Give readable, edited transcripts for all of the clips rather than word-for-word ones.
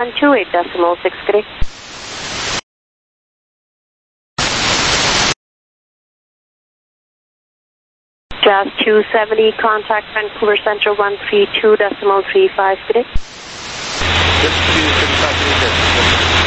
28.6, good day. Jazz 270, contact Vancouver Central 132.35, good day. Just 275 meters.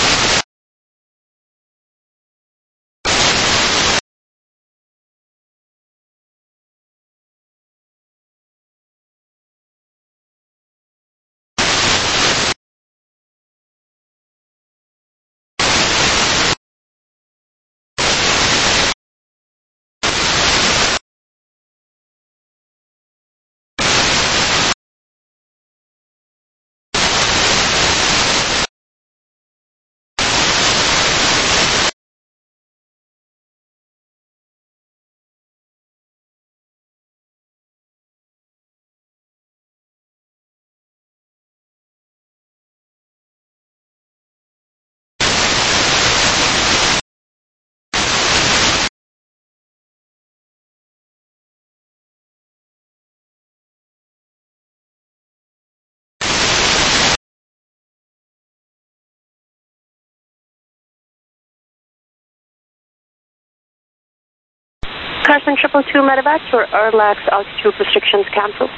Carson 222 medevac for RLAX altitude restrictions cancelled.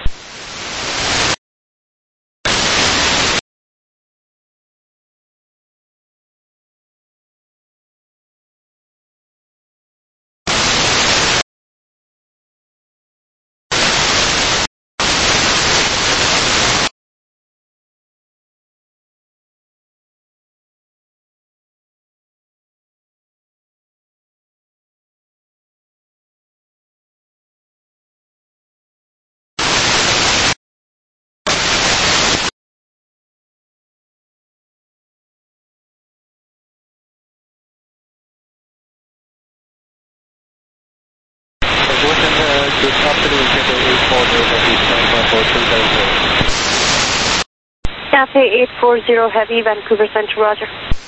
Cafe 840 Heavy, Vancouver Central, roger.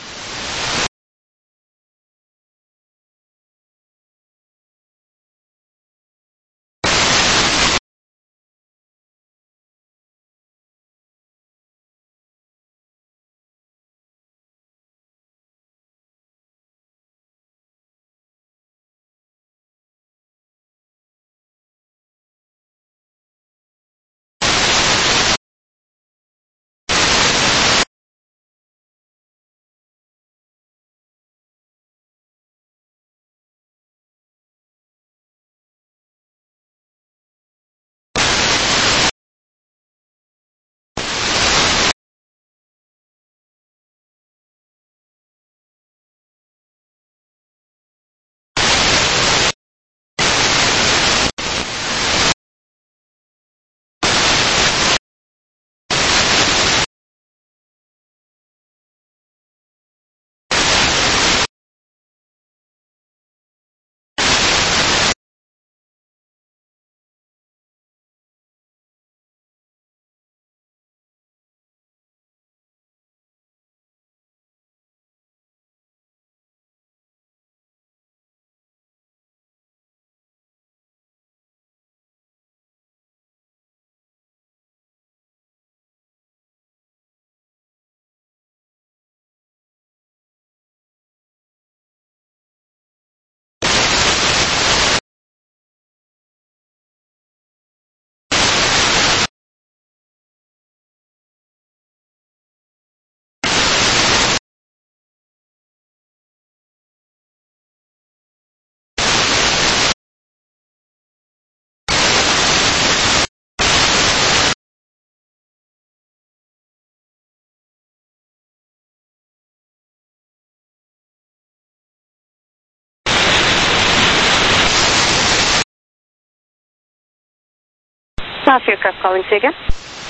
Last aircraft calling, say again.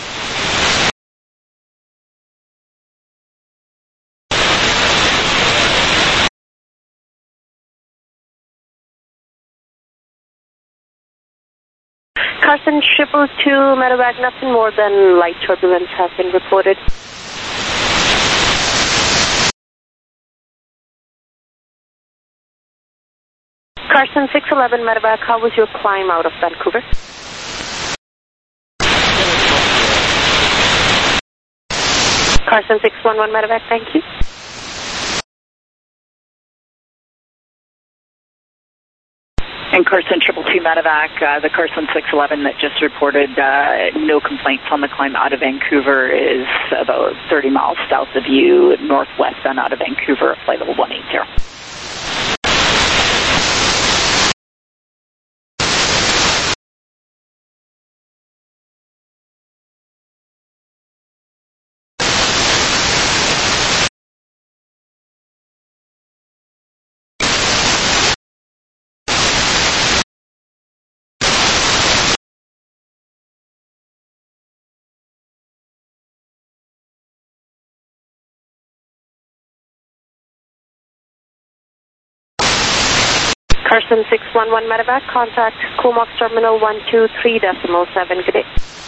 Carson 222 medevac, nothing more than light turbulence has been reported. Carson 611 medevac, how was your climb out of Vancouver? Carson 611 Medevac, thank you. And Carson 222 Medevac, the Carson 611 that just reported no complaints on the climb out of Vancouver is about 30 miles south of you, northwestbound out of Vancouver, flight level 180. Carson 611 Medevac, contact Comox Terminal 123.7. Good day.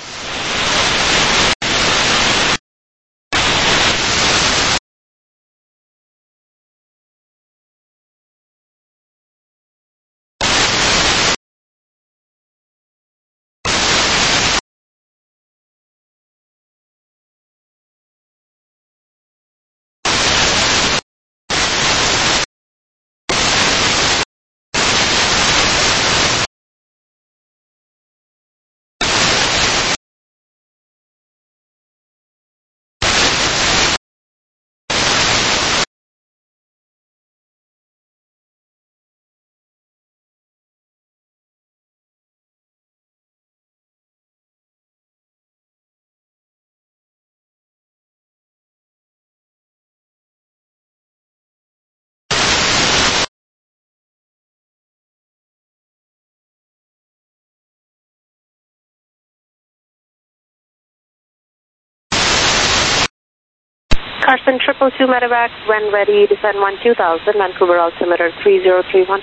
Carson 222 Medevac, when ready, descend 12000, Vancouver altimeter 3031.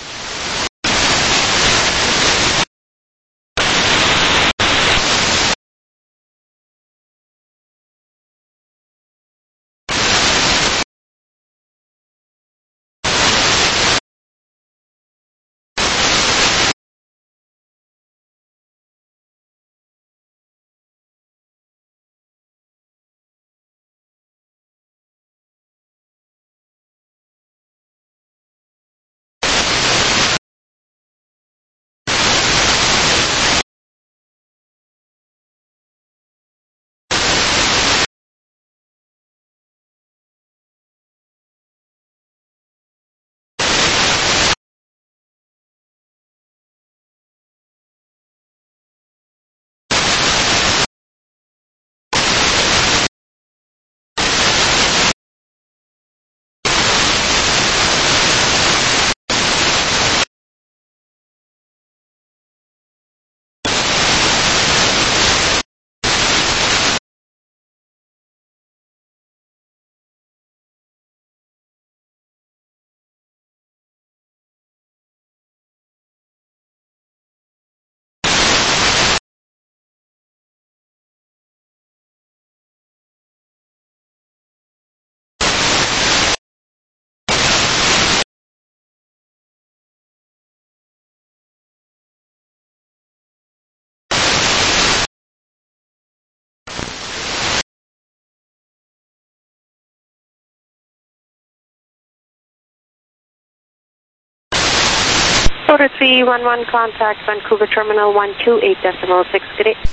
Order 311, contact Vancouver Terminal 128.6. Good day.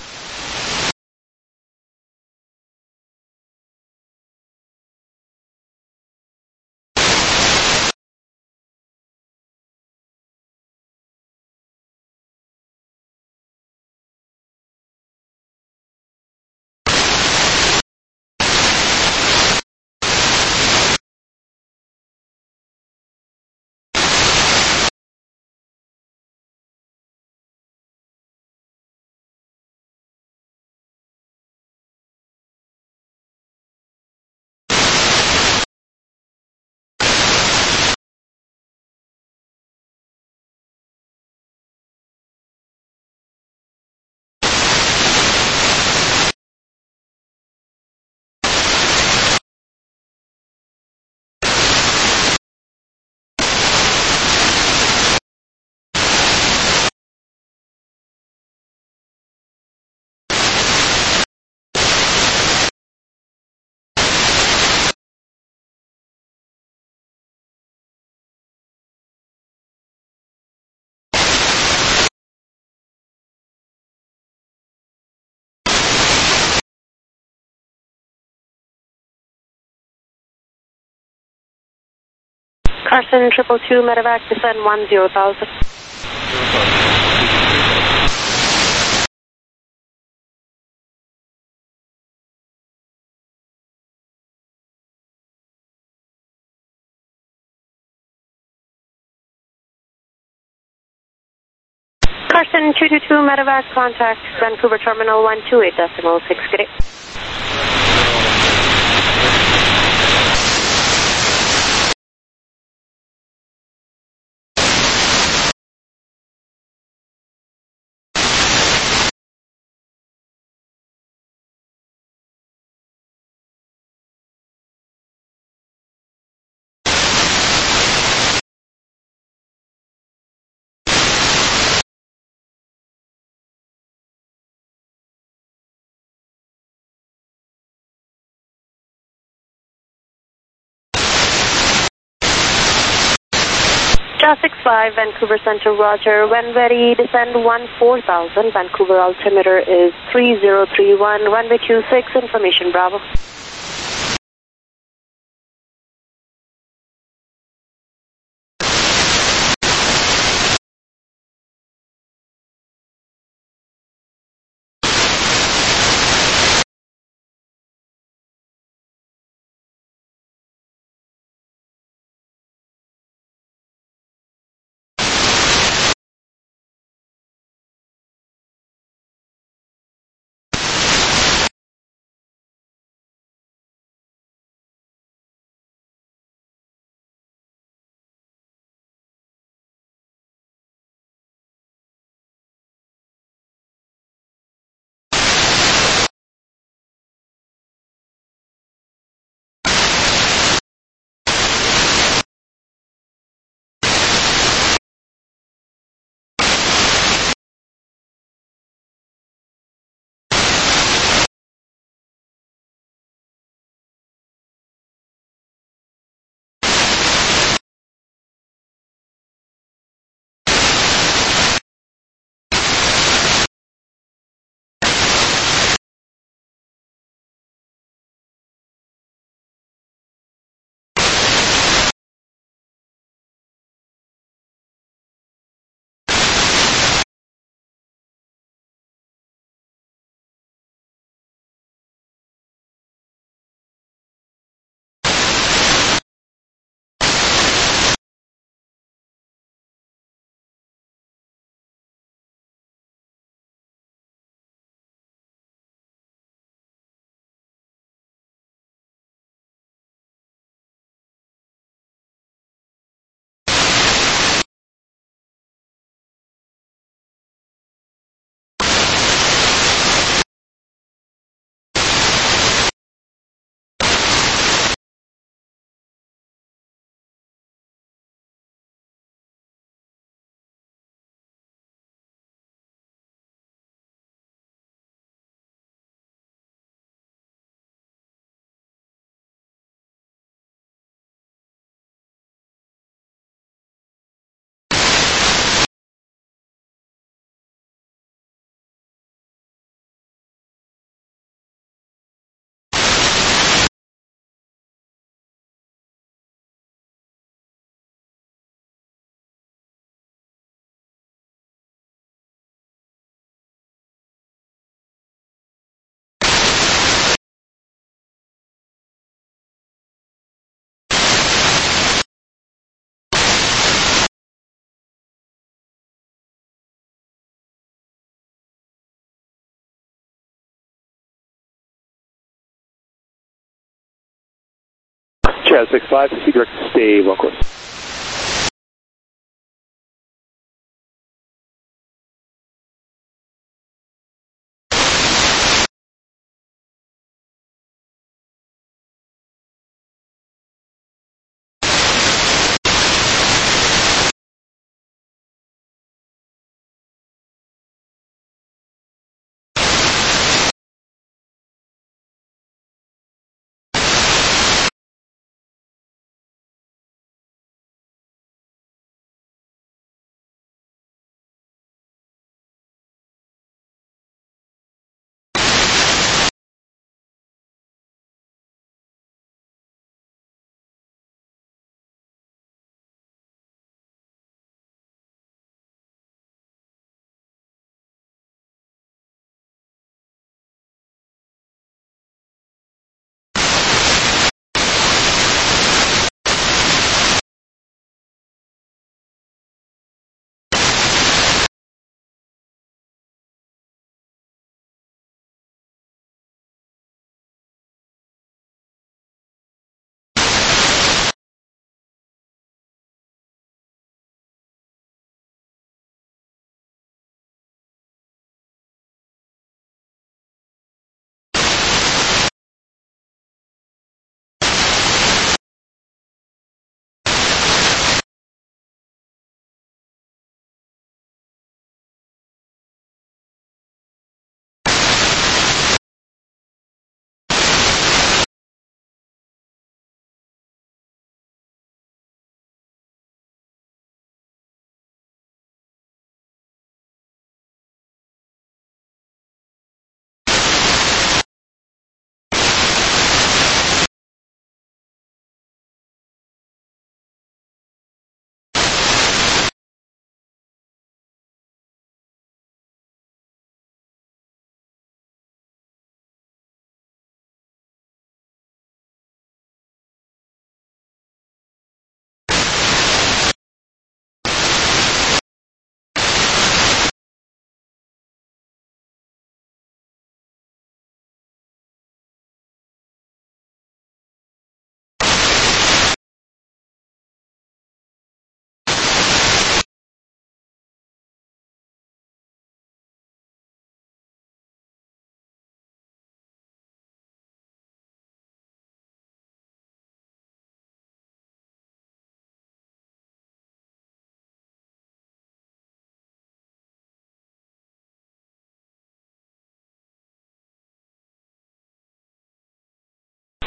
Carson 222 Medevac, descend 10,000. Carson 222 Medevac, contact Vancouver Terminal 128.6. Good day. Jazz 65, Vancouver Center, roger. When ready, descend 14,000. Vancouver altimeter is 3031, runway 26, information Bravo. Jazz 65, to direct stay well course.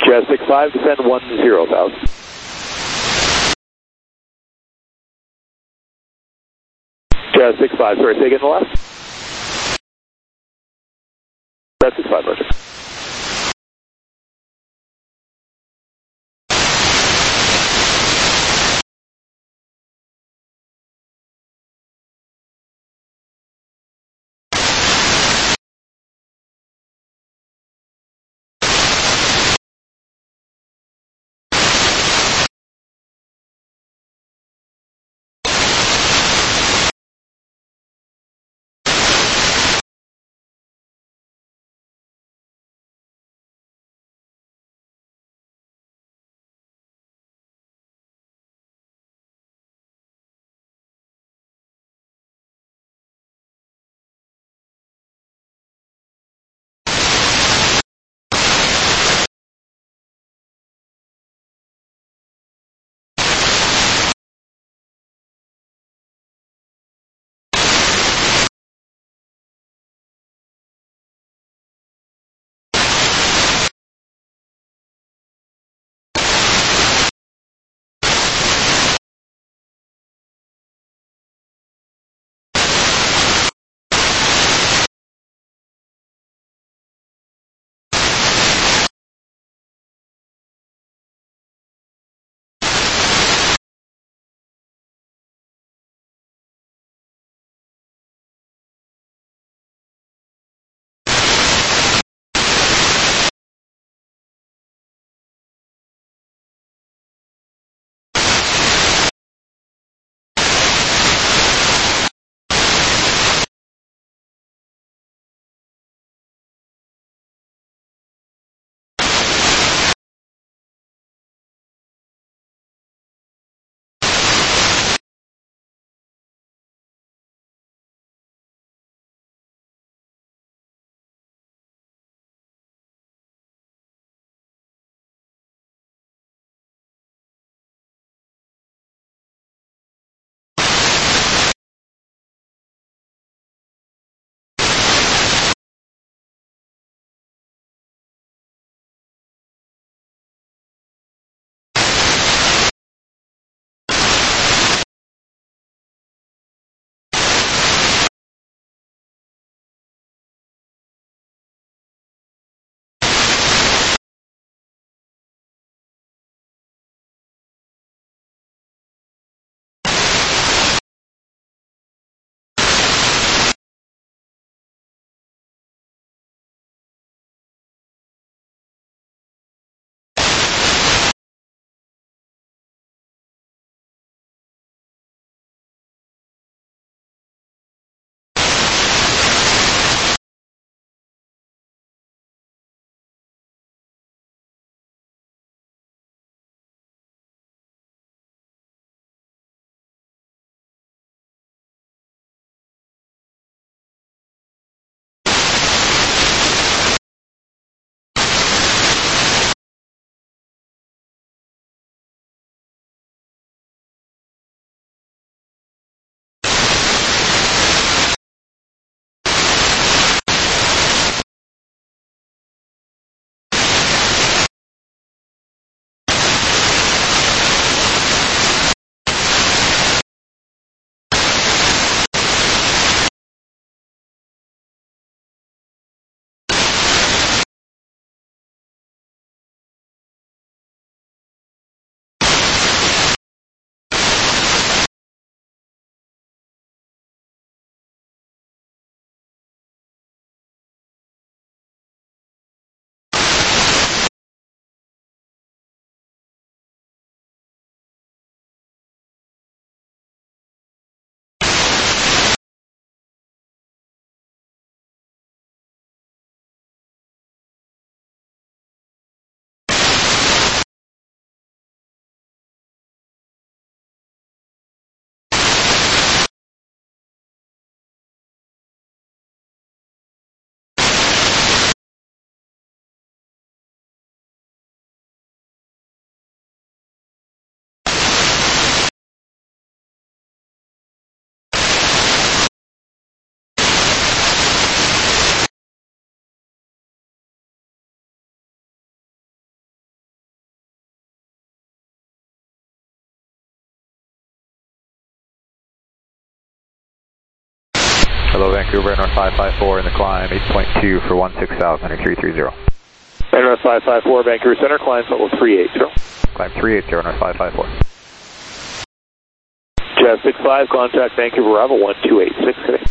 Jazz 65, descend 10,000. Jazz 65, sorry, say again the last? Jazz 65, Roger. Hello Vancouver, North 554 in the climb, 8.2 for 16,000 under 330. North 554, Vancouver Center, climb level 380. Climb 380, North 554. Jazz 65, contact Vancouver Bravo 1286 today.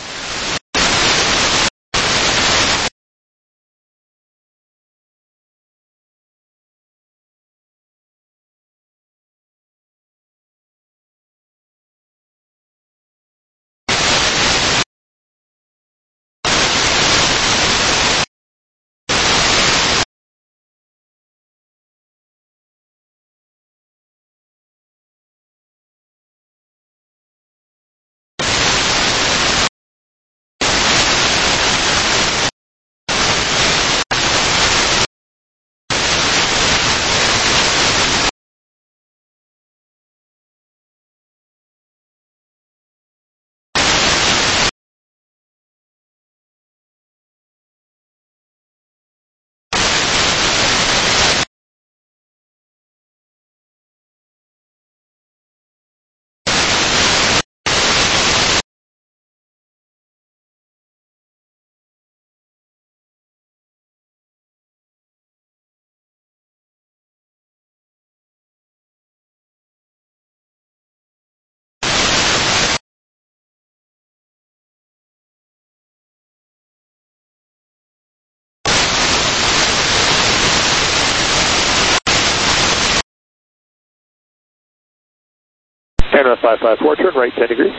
North 554, turn right 10 degrees.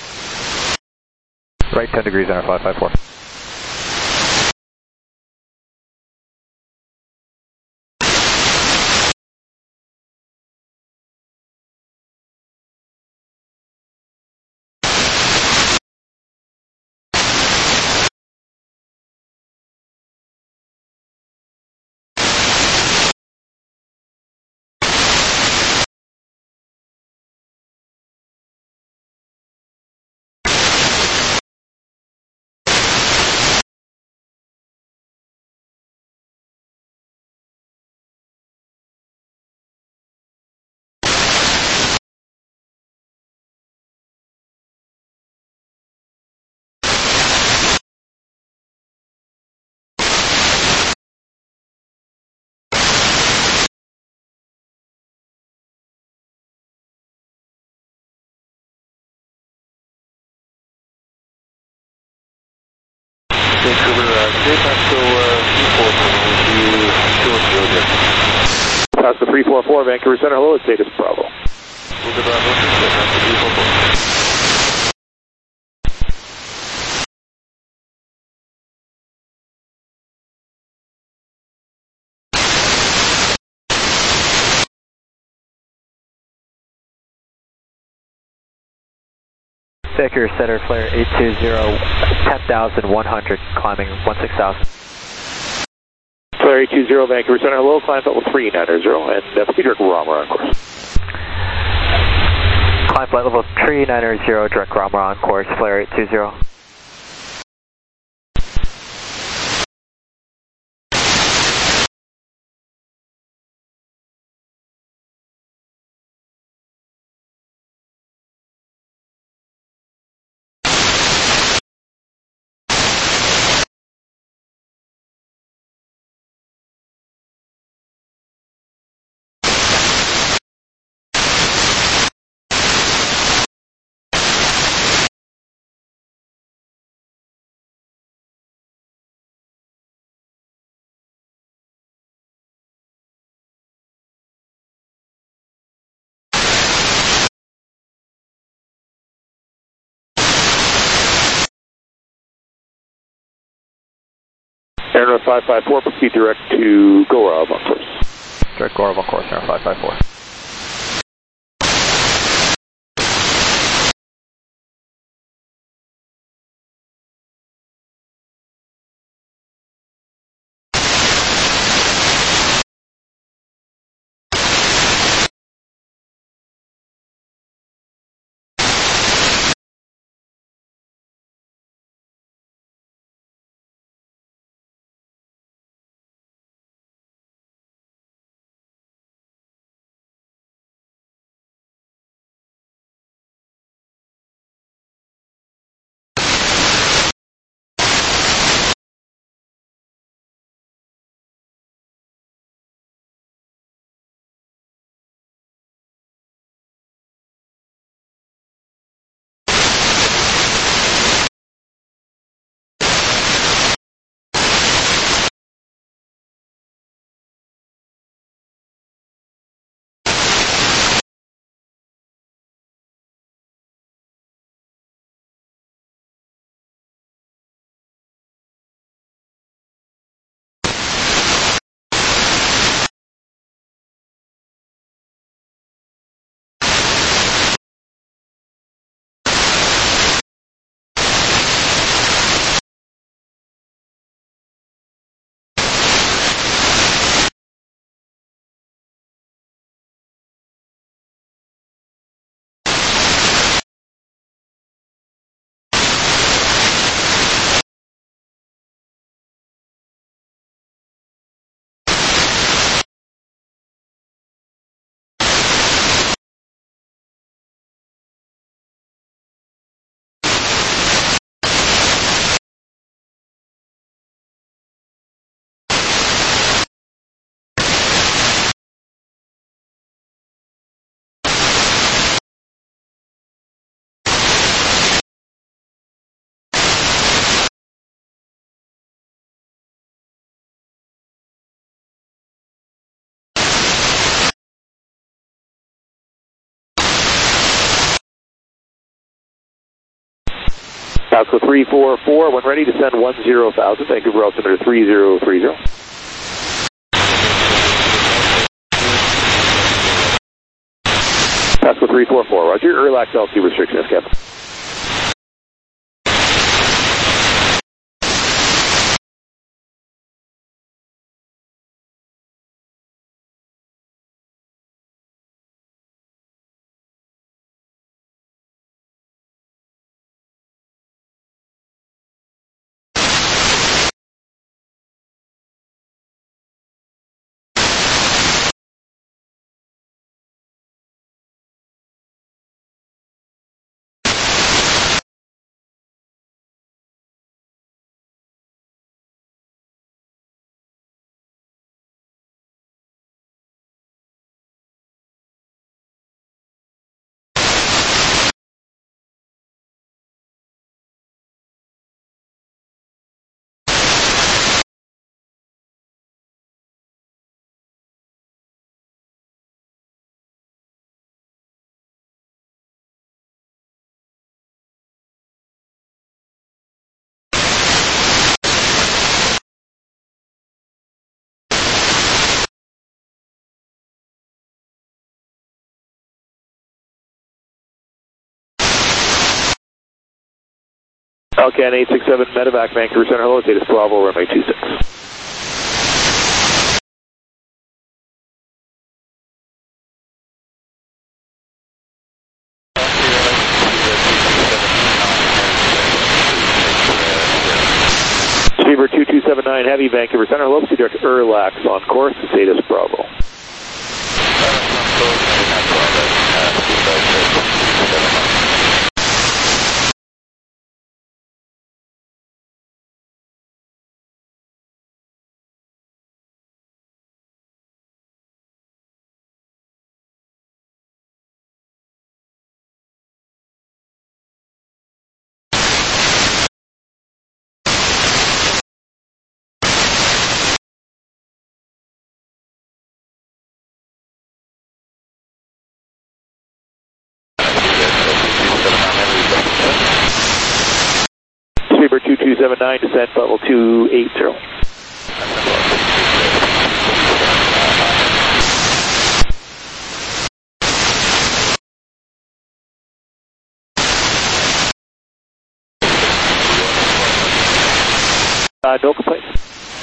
Right 10 degrees, North 554. Vancouver, Cape Mexico, 344, pass the 344, Vancouver Center, hello, it's Davis Bravo. Move the Bravo, pass the 344. Vancouver Center, flare 820, 10,100, climbing 16,000. Flare 820, Vancouver Center, hello, climb level 390, and speed direct Rama on course. Climb flight level 390, direct Rama on course, flare 820. North 554, proceed direct to Gorab on course. Direct Gorab on course, North 554. Pasco 344, when ready, descend 10,000, Vancouver altimeter 3030. Pasco 344, roger, relax LC restriction is kept. LCAN 867 Medevac, Vancouver Center, hello, status Bravo, runway 26. Fever 2279 Heavy, Vancouver Center, hello, see direct relax on course, status Bravo. Fever 2279, descent level 280. No complaints.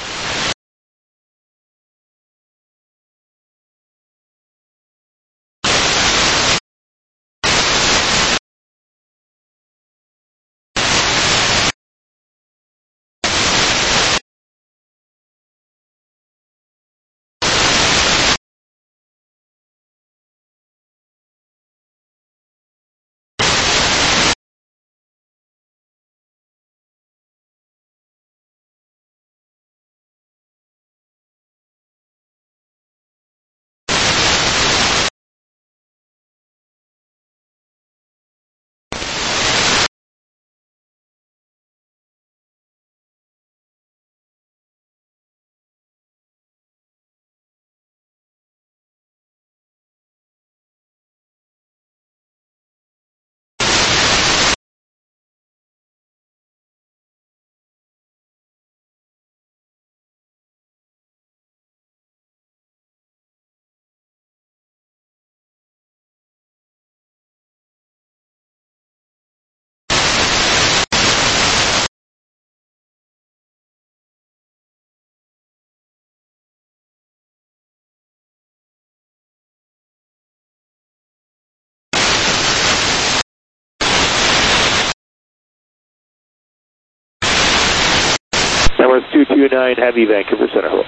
Emirates 229 Heavy, Vancouver Center, hello.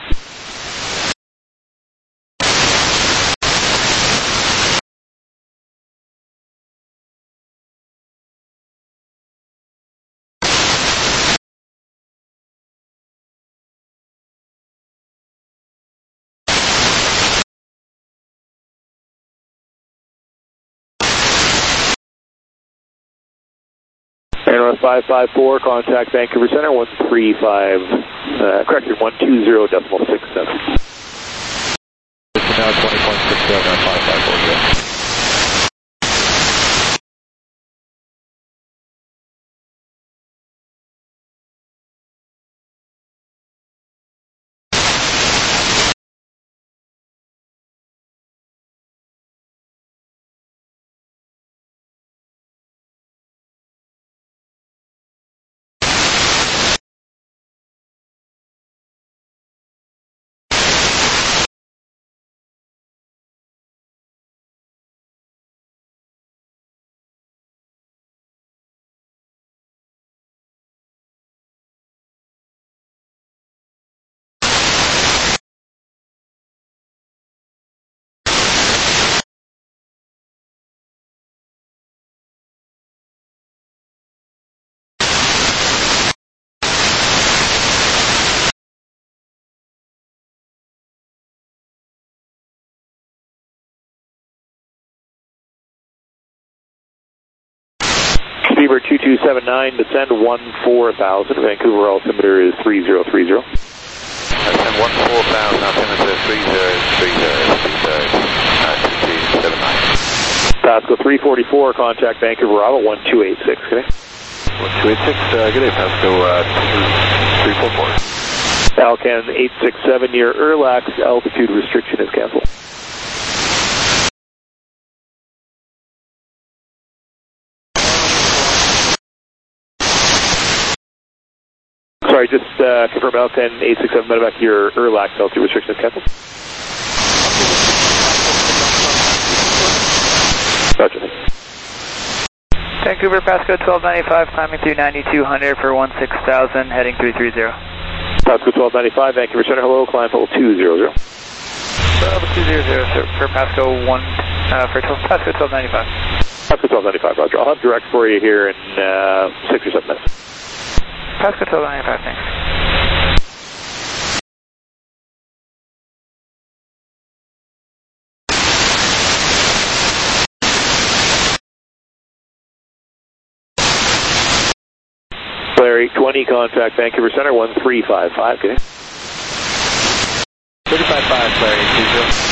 Emirates 554, contact Vancouver Center, 120.67. Now 20.67, Beaver 2279, descend 14,000. Vancouver altimeter is 3030. Descend 14,000, altimeter 2279. Pasco 344, contact Vancouver Bravo 1286, okay? 1286, good day, Pasco 344. Alcan 867, your Erlax altitude restriction is canceled. Sorry, just confirm Alcan 867 medevac, your Erlax altitude restriction is canceled. Gotcha. Vancouver, Pasco 1295, climbing through 9200 for 16,000, heading 330. Pasco 1295, Vancouver Center, hello, climb level 200. Level 200, sir, for Pasco 1295. Pasco 1295, Roger. I'll have direct for you here in 6 or 7 minutes. Pasco 1295, thanks. Blair 820, contact Vancouver Center 1355, okay? 355, Blair 820.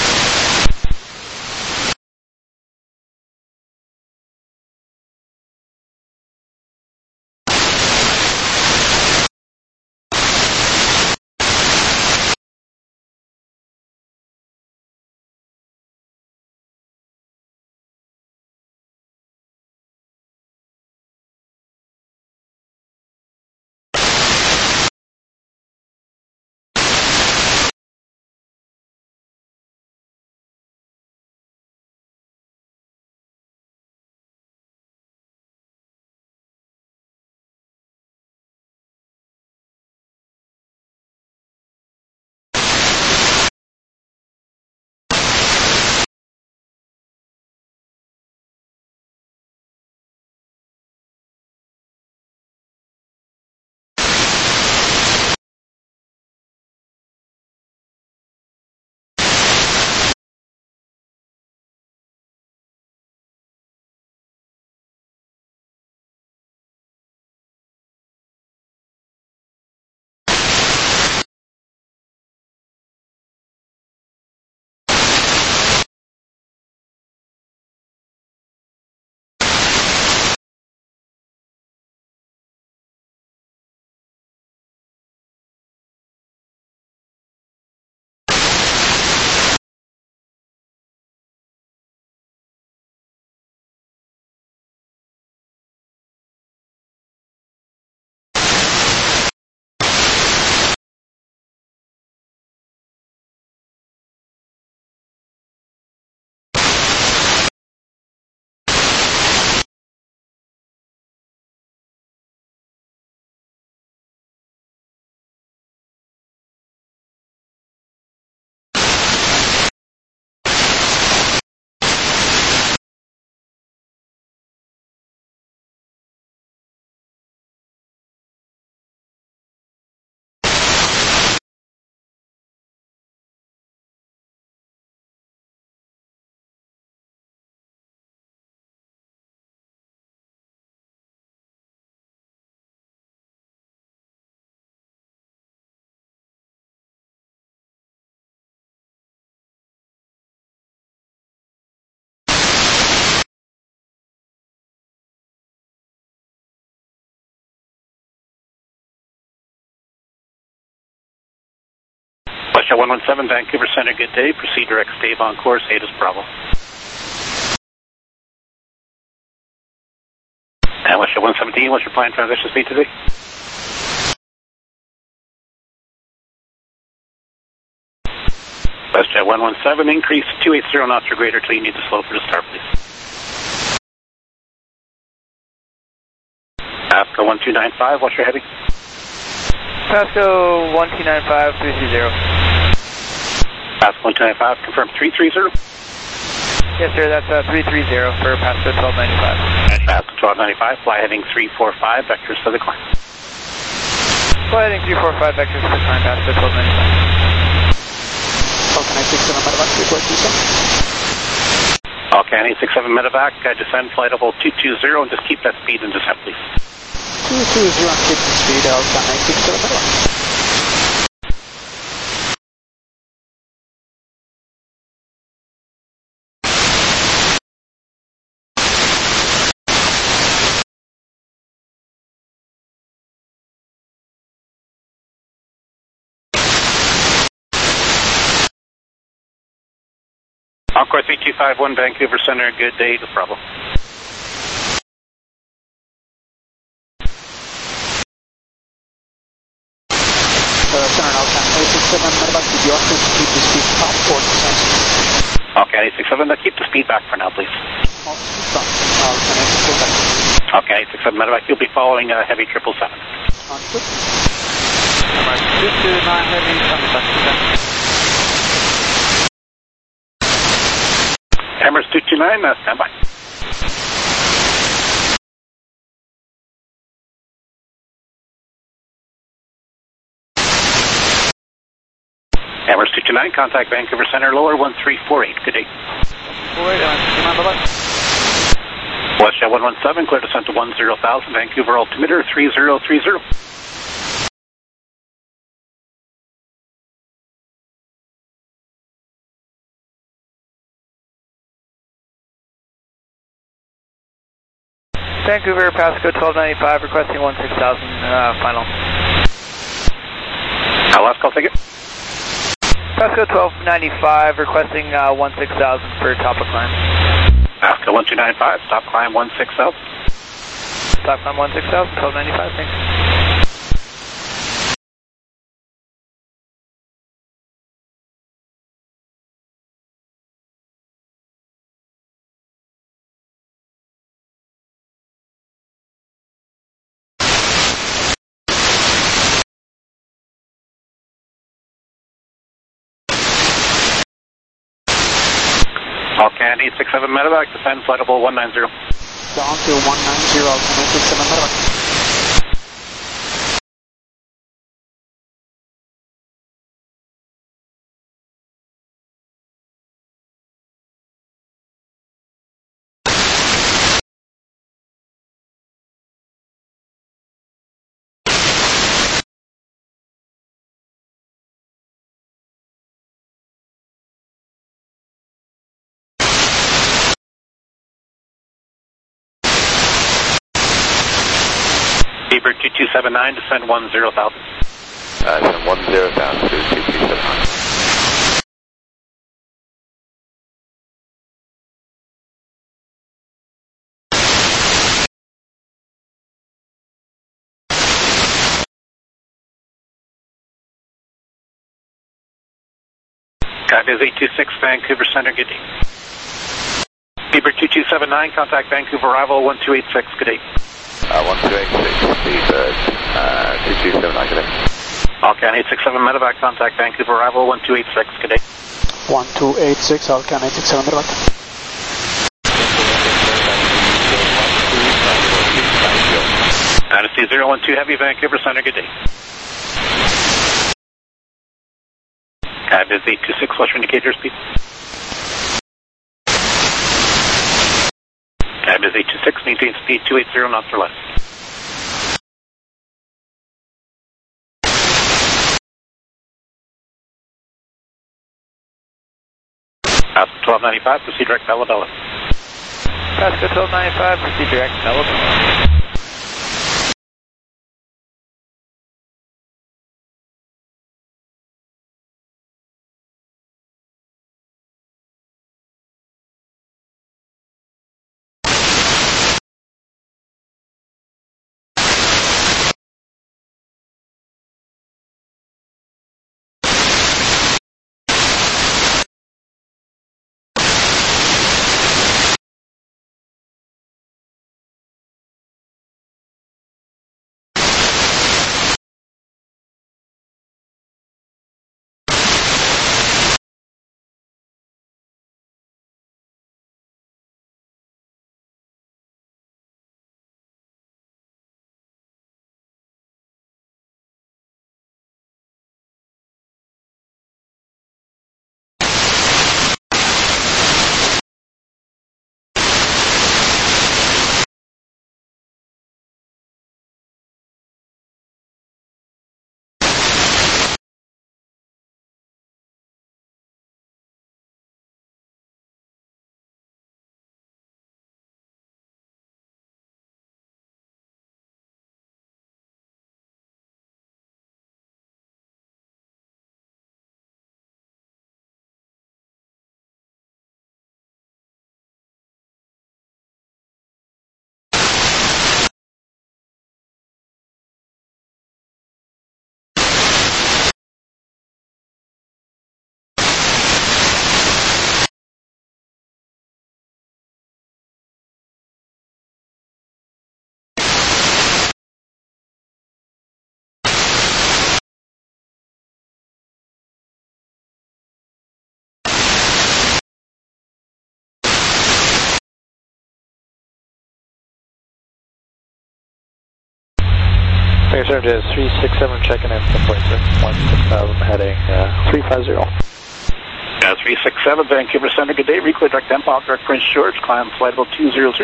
Westjet 117, Vancouver Center, good day. Proceed direct stave on course, Atis Bravo. And Westjet 117, what's your planned transition speed today? Westjet 117, increase 280 knots or greater till you need to slow for the start, please. Pasco 1295, what's your heading? Pasco 1295, 330. Pasco 1295, confirm 330? Yes, sir, that's 330 for Pasco 1295. Pasco 1295, fly heading 345, vectors to the climb. Fly heading 345, vectors to the climb, Pasco 1295. Okay, Okay, 867 medevac, descend flight level 220 and just keep that speed and descent, please. 220 and keep the speed, Alpha 967 medevac. Encore 3251 Vancouver Center, good day, no problem. Center now, 867 medevac, did you ask us to keep the speed top or descent? Okay, 867, keep the speed back for now, please. Oh, stop. Okay, 867 medevac, you'll be following a heavy 777. Understood. 229 heavy, sunset. Emirates 229, stand by. Emirates 229, contact Vancouver Center, lower 1348, good day. 48, West Jet 117, clear descent to 10,000, Vancouver altimeter 3030. Vancouver, Pasco 1295, requesting 16,000, final. Last call ticket. Pasco 1295, requesting 16,000 for top of climb. Pasco 1295, stop climb 16,000. Stop climb 16,000, 1295, thanks. Okay, 867 medevac, descend flight level 190. Down to 190, Alpha 967 medevac. Beaver 2279, descend 10,000. Descend 10,000 to 2279. Is 826 Vancouver Center, good day. Beaver 2279, contact Vancouver arrival 1286, good day. 1286, Seabird, 2279, good day. Okay, 867 medevac, contact Vancouver arrival 1286, good day. 1286, Alpha 967 medevac. Dynasty 012 Heavy, Vancouver Center, good day. Is 826, what's your indicator speed? Is 826, maintain speed 280 knots or less. Pasco 1295, proceed direct Bella Bella. Pasco 1295, proceed direct Bella Bella. Center Jazz 367 checking in, 10.6, 16,000 heading 350. Jazz 367, Vancouver Center, good day. Reclaim direct temp, direct Prince George, climb flight level 200.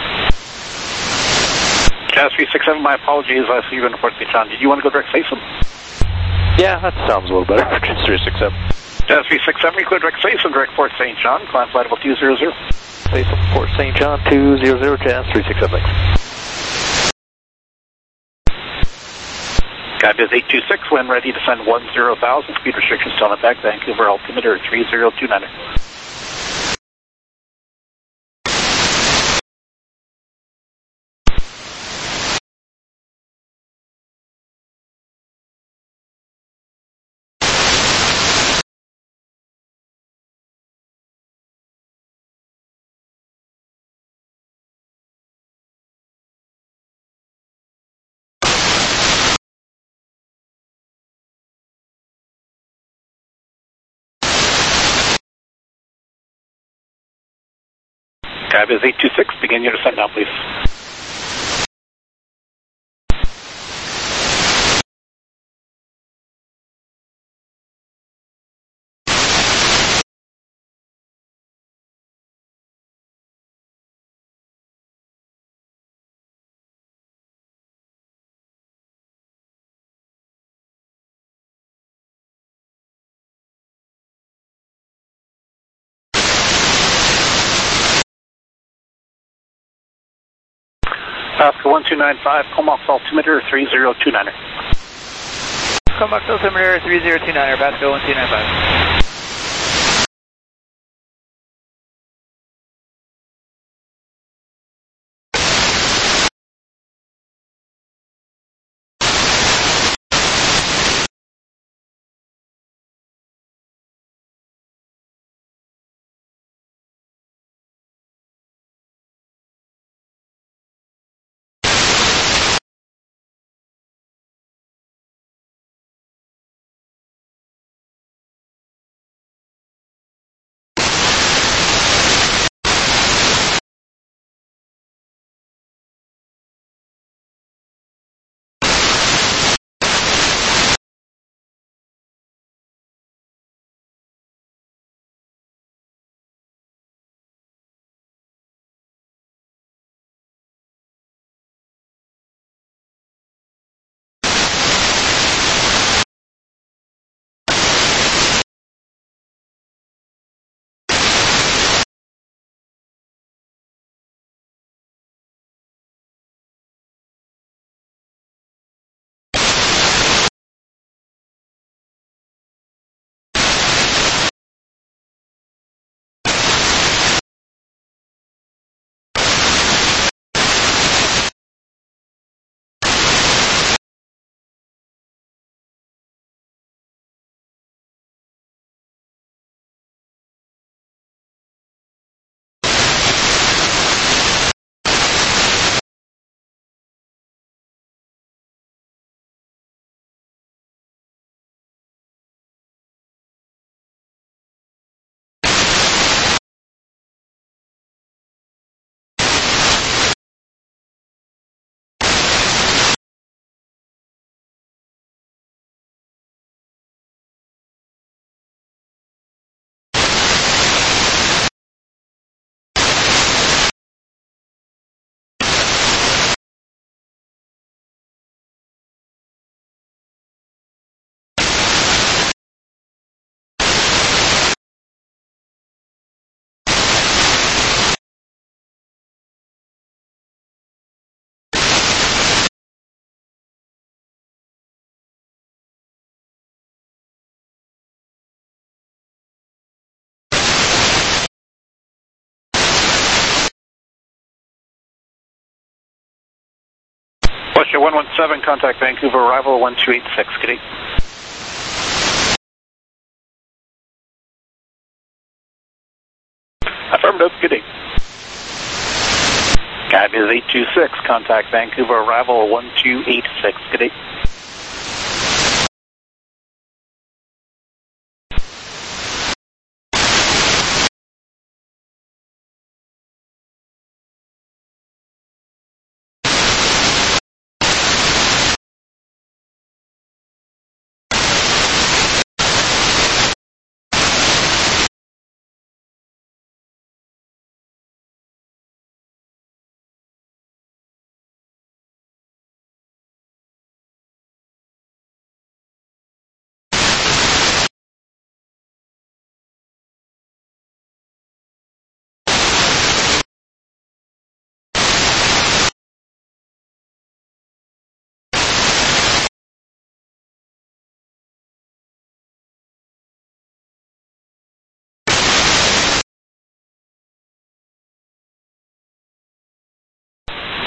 Jazz 367, my apologies, I see you've been reporting to John. Did you want to go direct Faceum? Yeah, that sounds a little better. Jazz 367. Jazz 367, reclaim direct Faceum, direct Fort St. John, climb flight level 200. Faceum, Fort St. John 200, Jazz 367. Skybiz 826, when ready to send 10,000, speed restrictions still in effect, Vancouver altimeter 3029. Skybiz 826, begin your descent now, please. Alaska 1295, Comox altimeter 3029. Comox altimeter 3029, Basco 1295. Buster 117, contact Vancouver, arrival 1286, good day. Affirmative, good day. Skybiz 826, contact Vancouver, arrival 1286, good day.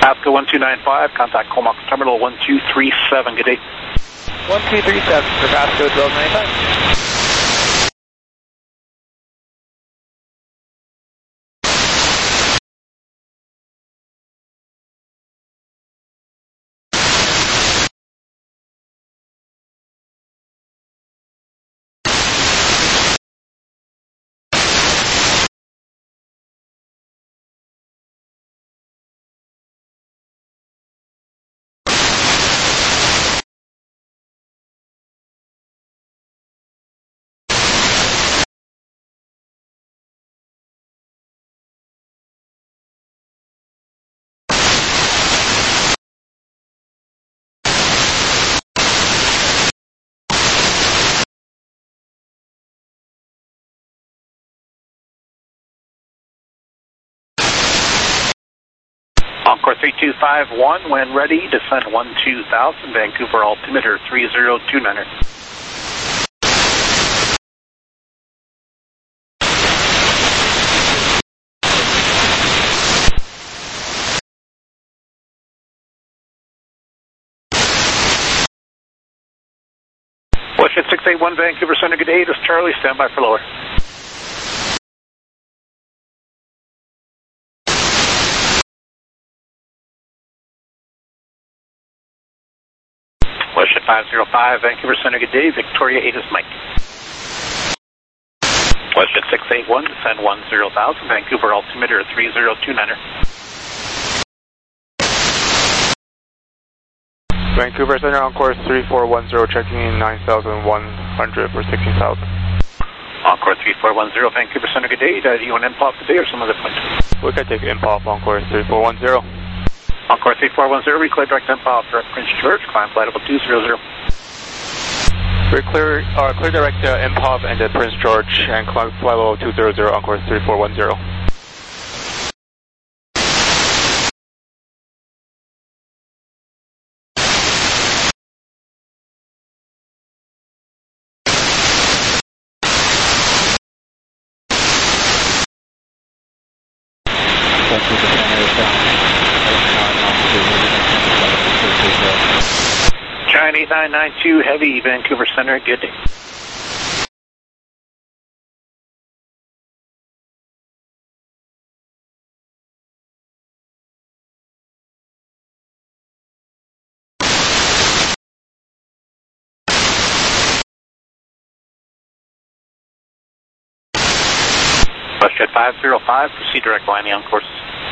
Pasco 1295, contact Comox Terminal 1237, good day. 1237 for Pasco 1295. Encore 3251, when ready, descend 12,000, Vancouver altimeter 3029er. Bullshit 681, Vancouver Center, good day, this is Charlie, stand by for lower. Bullshit 505, Vancouver Center, good day, Victoria 8 is Mike. Bullshit 681, descend 10,000, Vancouver altimeter 3029er. Vancouver Center on course 3410, checking in 9,100 for 16,000. Encore 3410, Vancouver Center, good day. Do you want IMPOP today or some other point? We can take IMPOP on course 3410. Encore 3410, we clear direct IMPOP for Prince George, climb flight level 200. We're clear direct IMPOP and Prince George and climb flight level 200 on course 3410. China 8992, heavy, Vancouver Center, good day. WestJet 505, proceed direct landing on course.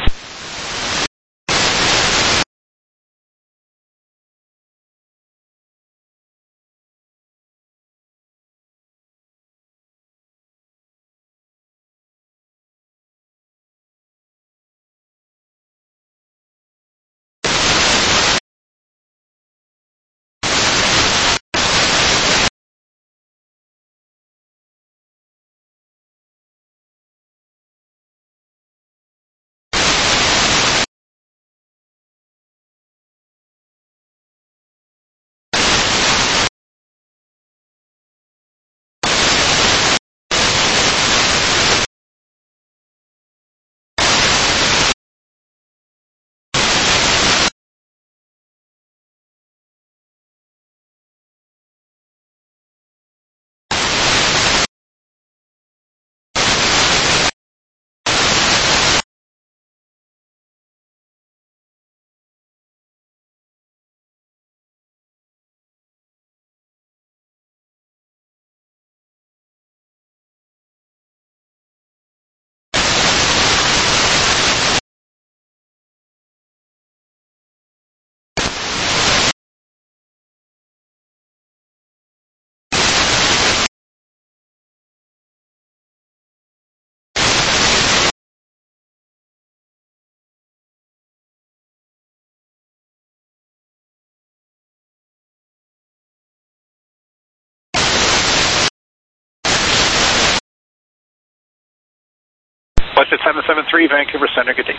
WestJet 773, Vancouver Center, good day.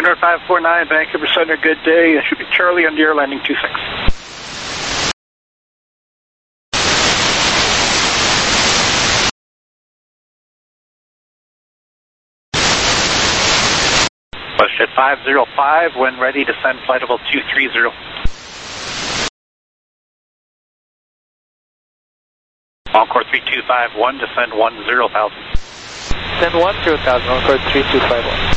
North 549, Vancouver Center, good day. It should be Charlie on the air, landing 26. WestJet 505, when ready, descend flight level 230. Encore 3251, descend 10,000. Descend 10,000, Encore 3251.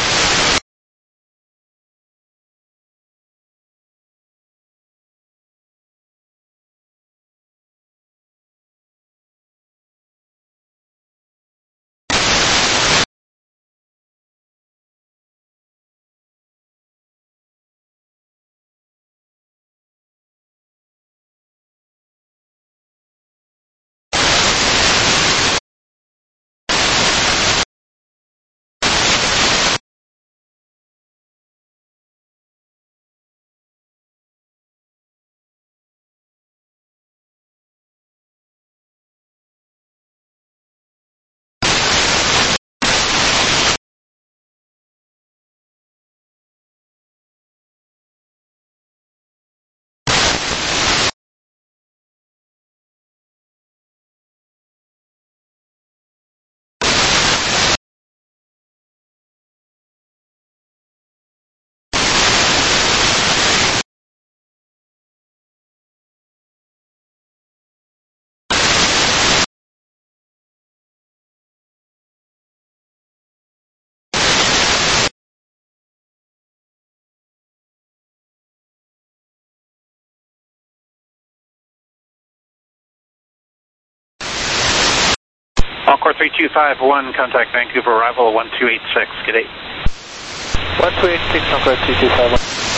Encore 3251, contact Vancouver arrival 1286, good day. 1286, Encore 3251.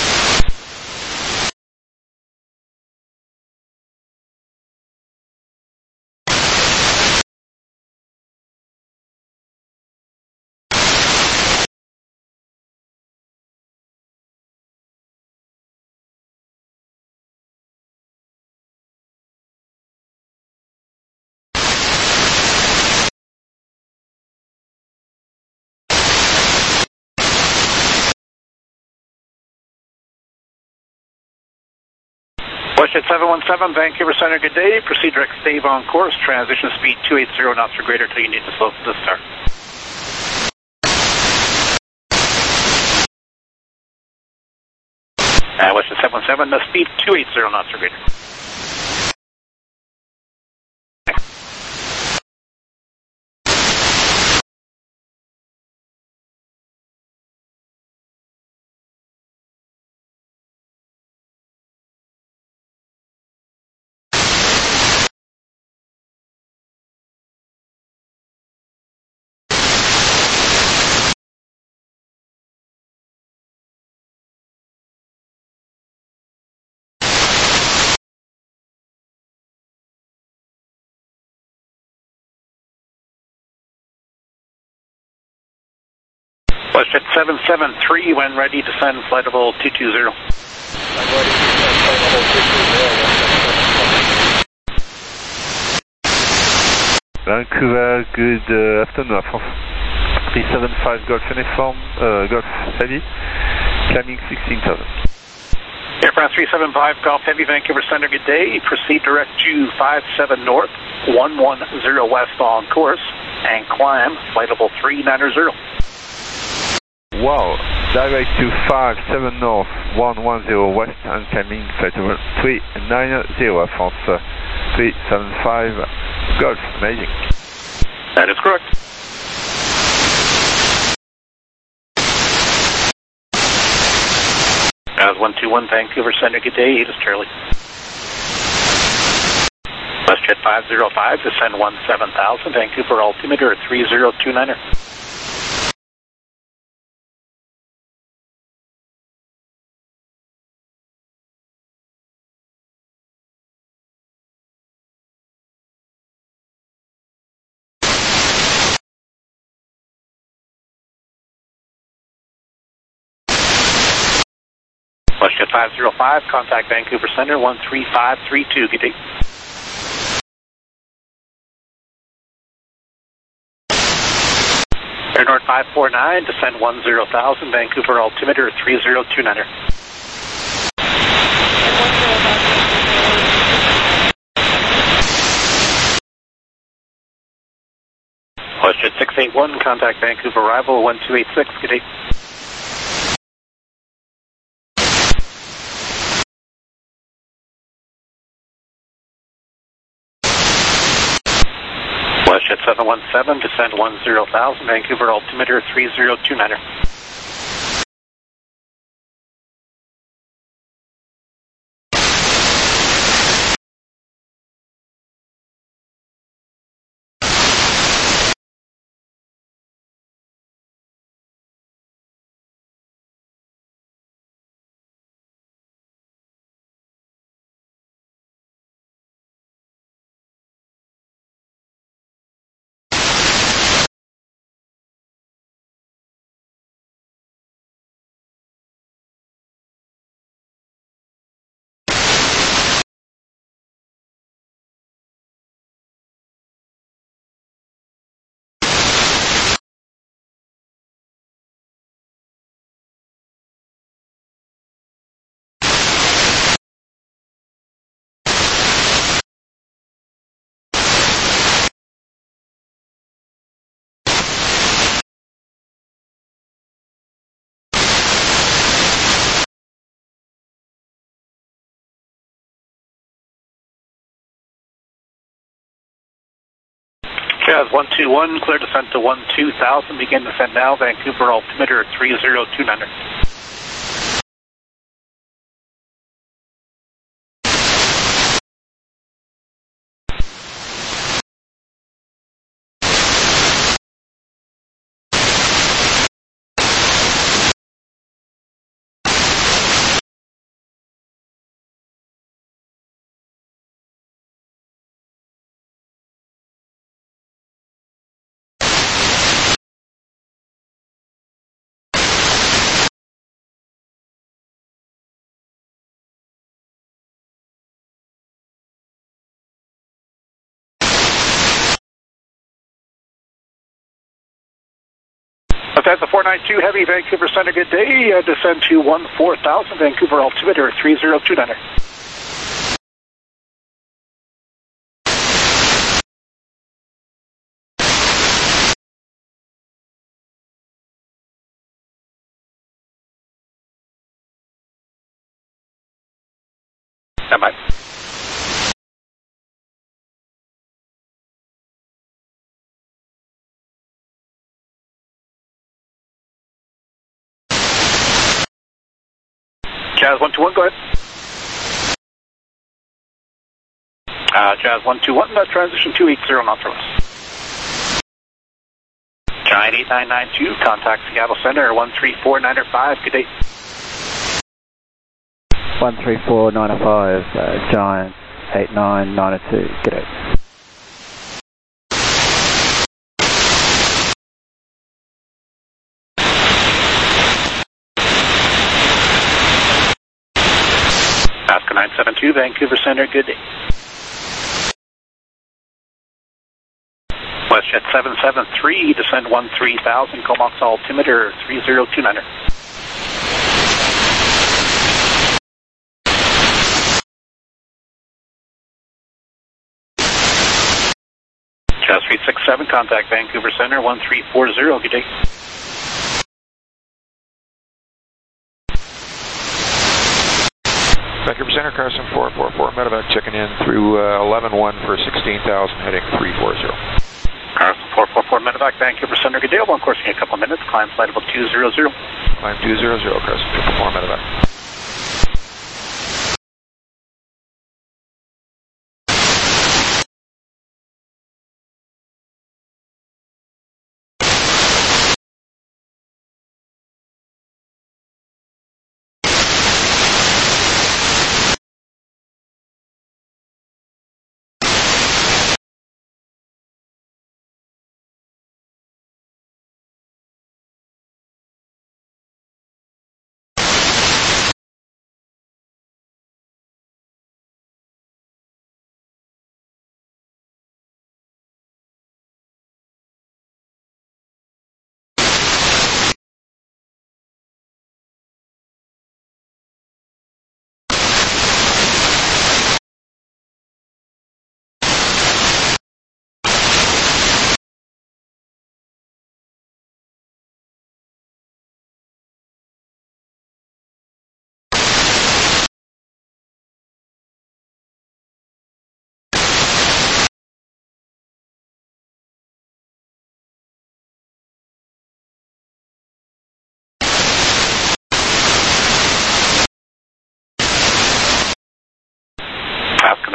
WestJet 717, Vancouver Center, good day. Proceed direct stave on course. Transition speed 280 knots or greater until you need to slow to start. WestJet 717, the speed 280 knots or greater. WestJet 773, when ready, descend flight level 220. Vancouver, good afternoon, France. 375 Golf Uniform, Golf Heavy, climbing 16,000. Air France 375, Golf Heavy, Vancouver Center, good day. Proceed direct to 57 North, 110 West on course, and climb flight level 390. Wow, direct to 57 North, 110 West, and climbing flight level 390, France 375 Golf, amazing. That is correct. As 121, Vancouver Center, good day, it is Charlie. WestJet 505, descend 17,000, Vancouver altimeter 3029er. WestJet 505, contact Vancouver Center 13532, good day. Air North 549, descend 10,000, Vancouver altimeter 3029er. WestJet 681, contact Vancouver arrival 1286, good day. WestJet 717, descend 10,000, Vancouver altimeter 3029er. Jazz 121, clear descent to 12,000, begin descent now, Vancouver altimeter 3029er. Delta 492 Heavy, Vancouver Center, good day. Descend to 14,000, Vancouver altimeter 3029er. Stand by. Jazz 121, go ahead. Jazz 121, transition 280 knots or less. Giant 8992, contact Seattle Center 134905, good day. 13495, Giant 8992, good day. Alaska 972, Vancouver Center, good day. WestJet 773, descend 13,000, Comox altimeter 3029er. Jazz 367, contact Vancouver Center 1340, good day. Vancouver Center, Carson 444, medevac checking in through 11-1 for 16,000, heading 340. Carson 444, medevac, Vancouver Center, good day. On course in a couple of minutes, climb flight level 200. Climb 200, Carson 444, medevac.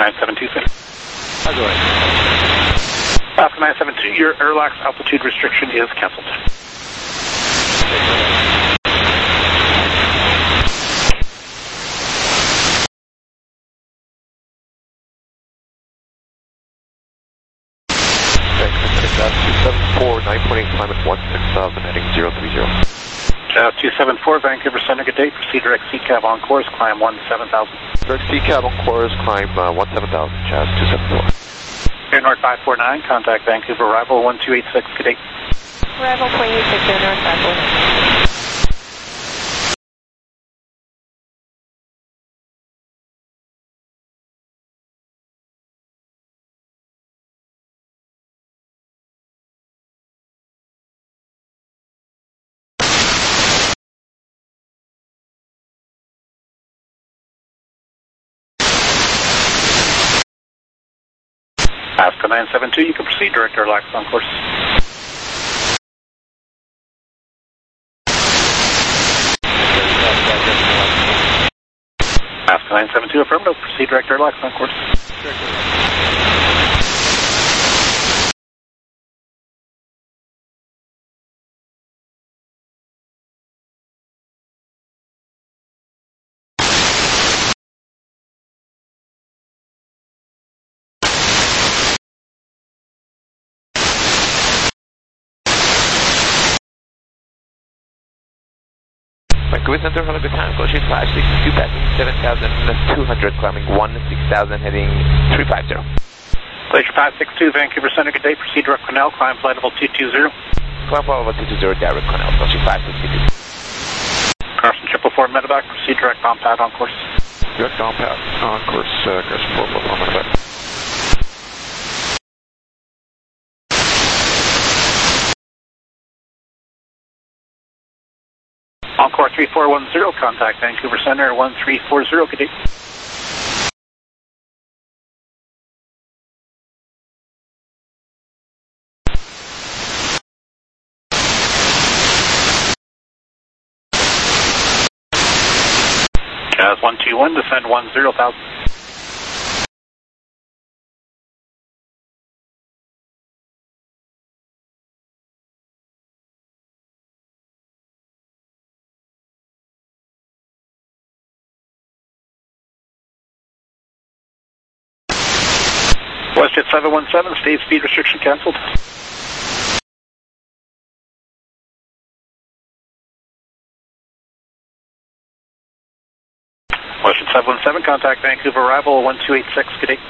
972, sir. Go ahead. Alaska 972, your airlock's altitude restriction is canceled. Thanks, 274, 9.8, climb at 16,000, heading 030. 274, Vancouver Center, good day. Proceed direct CCAV on course, climb 17,000. Direct CCAV on course, climb 17,000, Jazz 274. Air North 549, contact Vancouver arrival 1286, good day. Arrival 286, Air North 549. Alaska 972, you can proceed direct airlocks on course. Alaska 972, affirmative, proceed direct airlocks on course. Vancouver Center, hello, good time. Call sheet 562, passing 7,200, climbing 16,000, heading 350. Glacier 562, Vancouver Center, good day. Proceed direct Cornell, climb flight level 220. Climb flight level 220, direct Cornell, call sheet 562. Carson 444, medevac, proceed direct on pad on course. Direct on pad on course, Carson 444, medevac. Encore 3410, contact Vancouver Center 1340, good day. Jazz 121, descend 10,000. WestJet 717, state speed restriction canceled. WestJet 717, contact Vancouver arrival 1286, good day.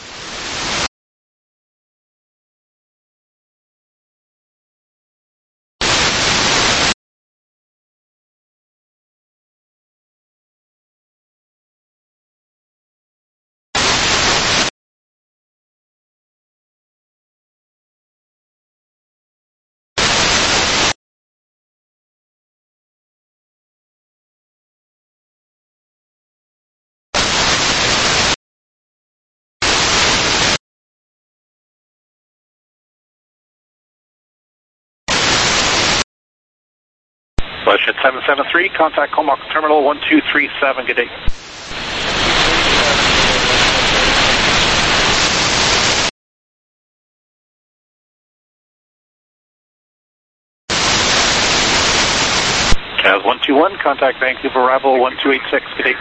WestJet 773, contact Comac Terminal 1237, good day. Jazz 121, contact Vancouver arrival 1286, good day.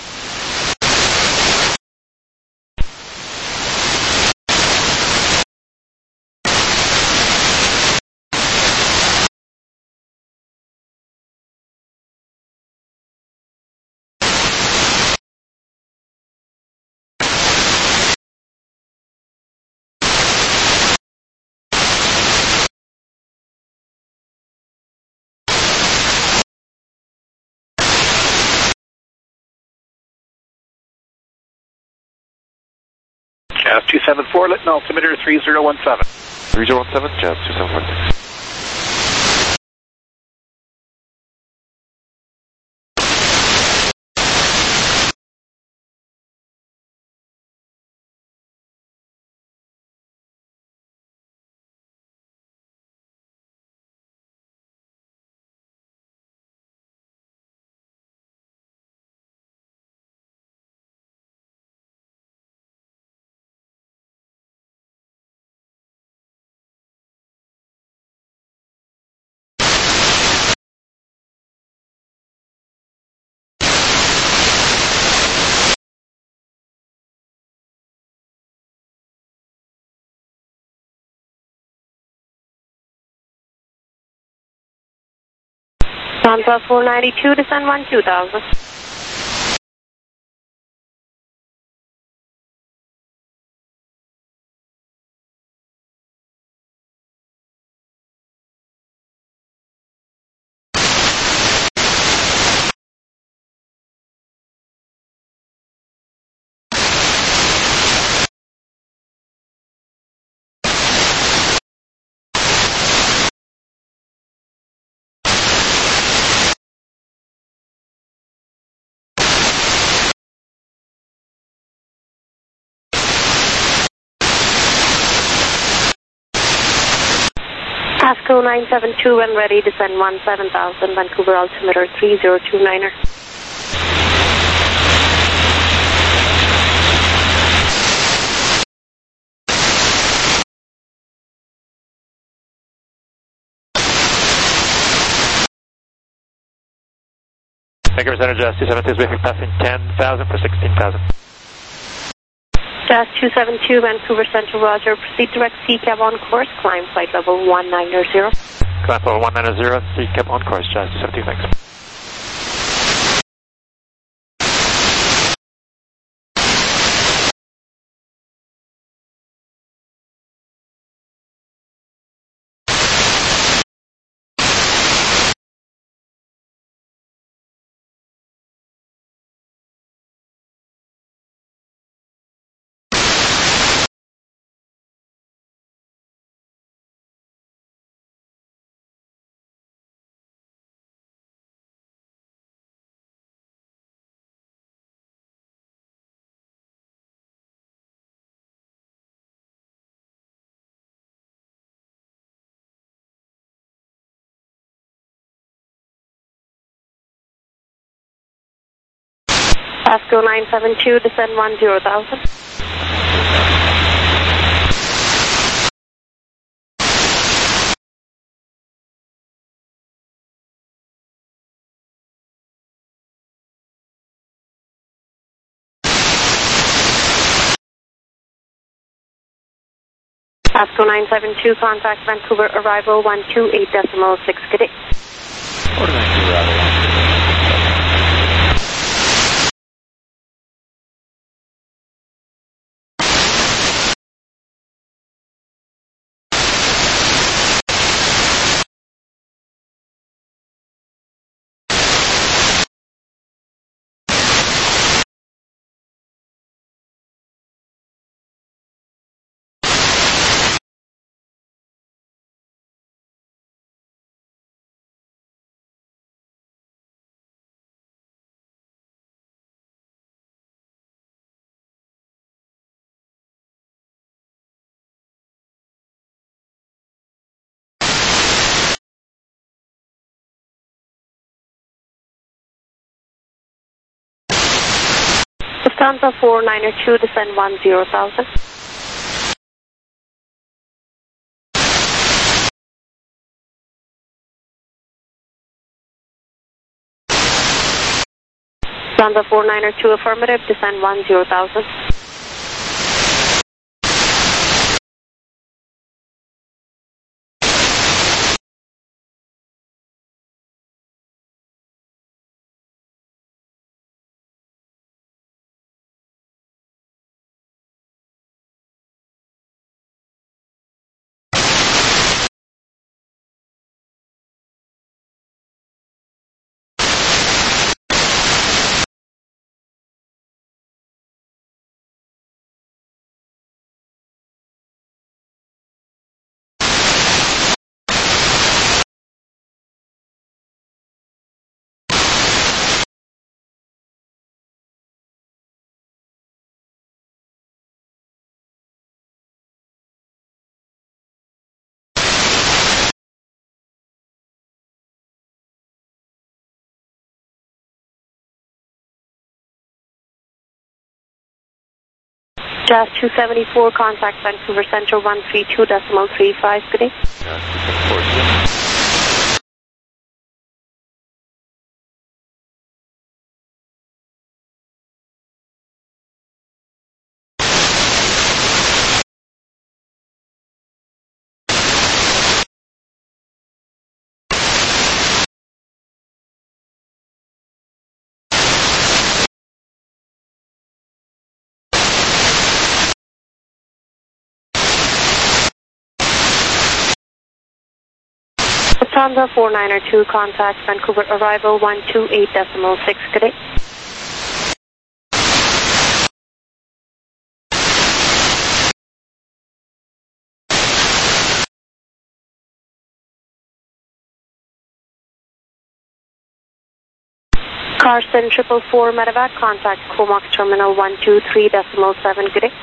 Jazz 274, Lytton altimeter 3017. 3017, Jazz 2716. Lufthansa 492, descend 2000. ASCO 972, when ready, descend 17,000, Vancouver altimeter 3029er. Vancouver Center, Jazz 272 is passing 10,000 for 16,000. Jazz 272, Vancouver Center, roger. Proceed direct CCAB on course, climb flight level 190. Climb level 190, CCAB on course, Jazz 272, thanks. ASCO 972, descend 10,000. ASCO 972, contact Vancouver arrival 128.6, good day. Vancouver arrival 128. Lufthansa 492, descend 10,000. Lufthansa 492, affirmative, descend 10,000. Jazz 274, contact Vancouver Center 132.35, good day. Jazz 274, Lufthansa 4902, contact Vancouver arrival 128.6. Good day. Carson 444 Medevac, contact Comox Terminal 123.7. Good day.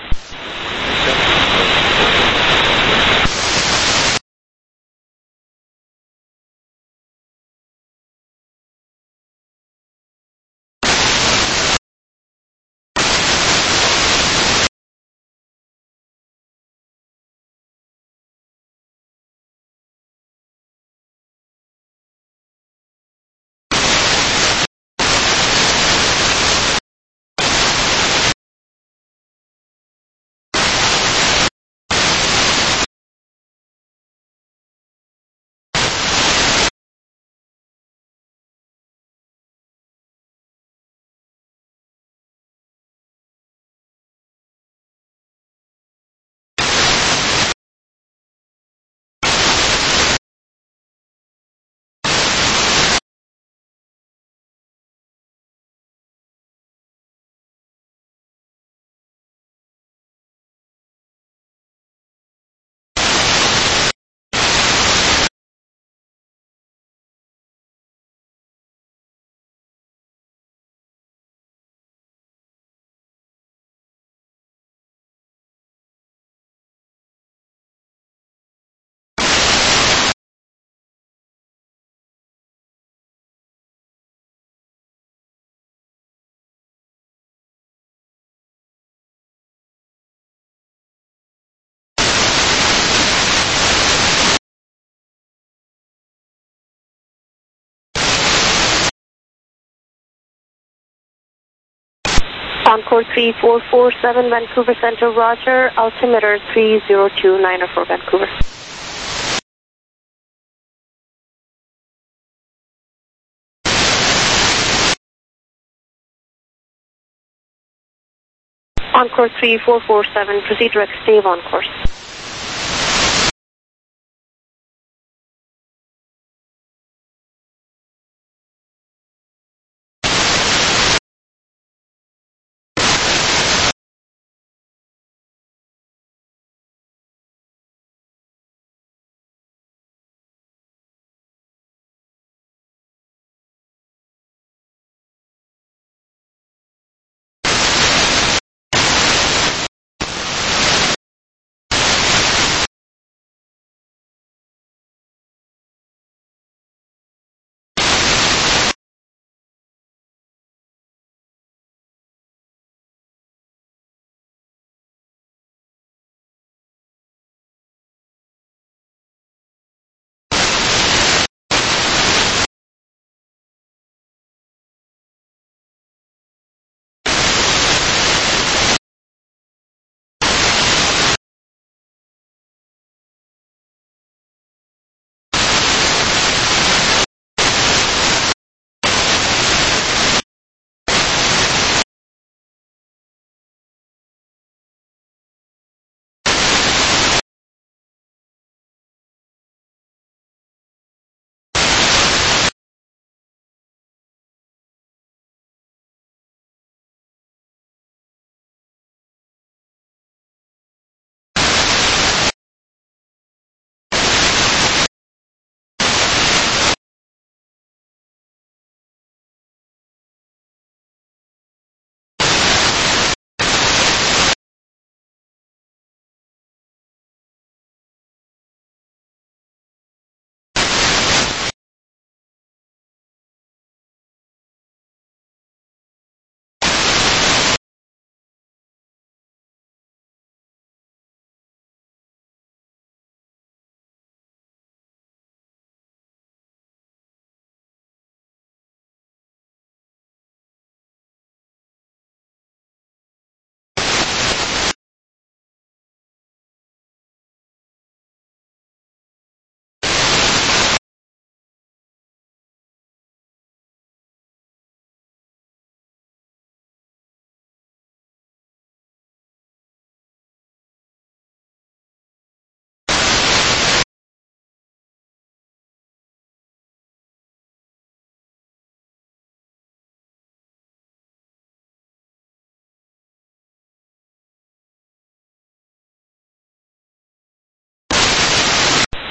Encore 3447 Vancouver Center, Roger, altimeter 3029 for Vancouver. Encore 3447, proceed direct, stay on course.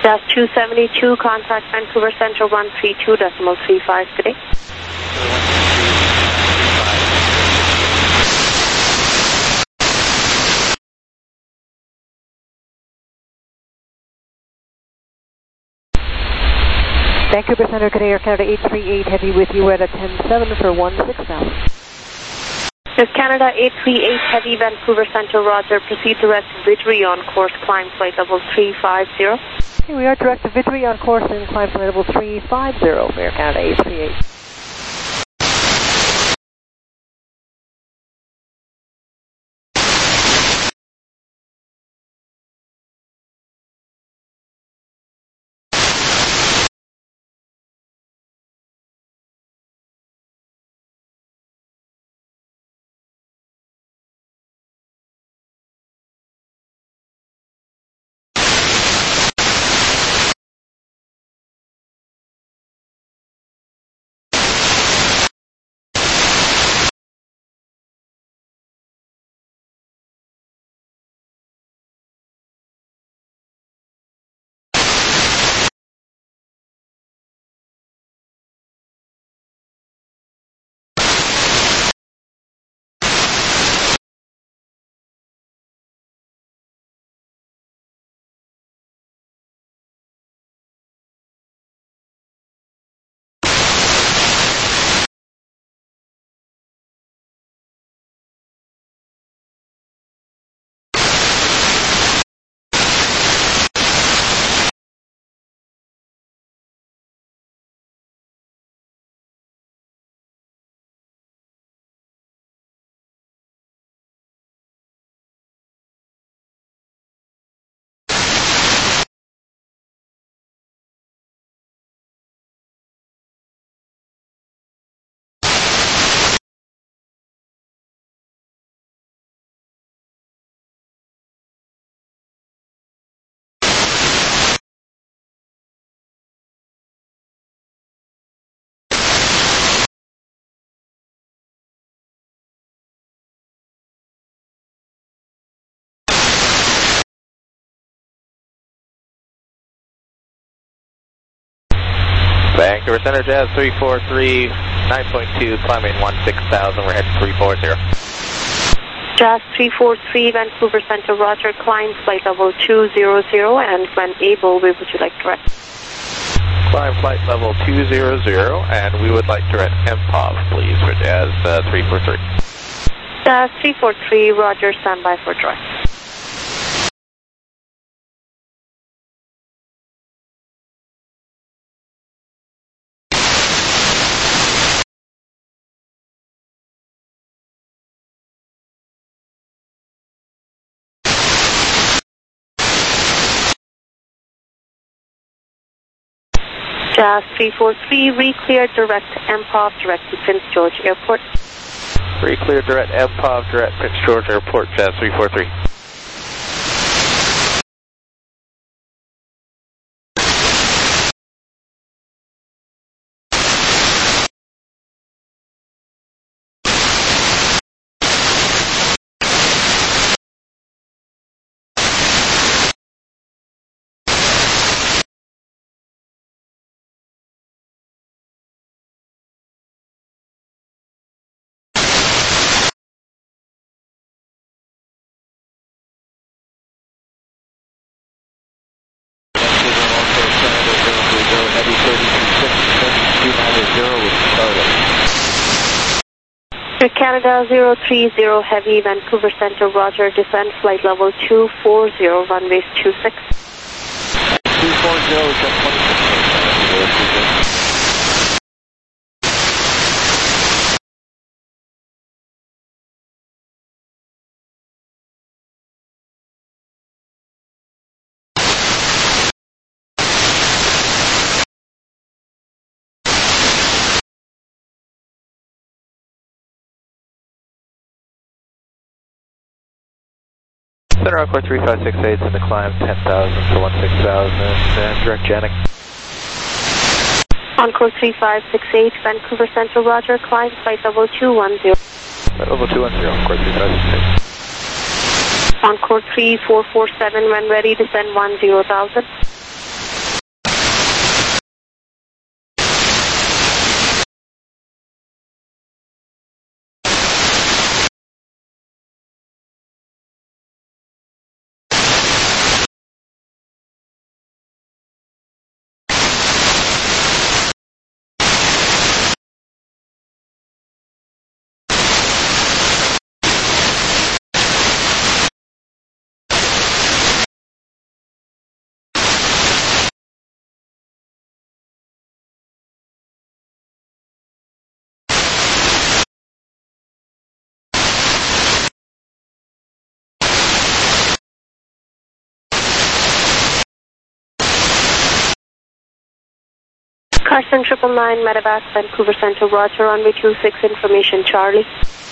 Jazz 272, contact Vancouver Center 132.35 today. Vancouver Center, good Air Canada 838 Heavy with you at a 10-7 for 16,000. This Canada 838 Heavy, Vancouver Center, roger. Proceed direct to Vidri on course, climb flight level 350. Okay, we are direct to Vidri on course and climb flight level 350 for Air Canada 838. Vancouver Center, Jazz 343, 9.2, climbing 16,000, we're heading 340. Jazz 343, Vancouver Center, roger. Climb flight level 200, and when able, where would you like direct? Climb flight level 200, and we would like direct MPOV, please, for Jazz 343. Jazz 343, roger. Standby for direct. Jazz 343, re-clear direct MPOV, direct to Prince George Airport. Re-clear direct MPOV, direct Prince George Airport, Jazz 343. Canada 030 Heavy, Vancouver Center, roger. Descend flight level 240, runway 26. 240, Center Encore 3568 in the climb 10,000 to 16,000 and direct Janik. Encore 3568, Vancouver Central, roger. Climb flight level 210. Flight level 210, Encore 3568. Encore 3447, when ready, descend 10,000. Carson 999, Medevac, Vancouver Center, Roger, runway 26, information Charlie.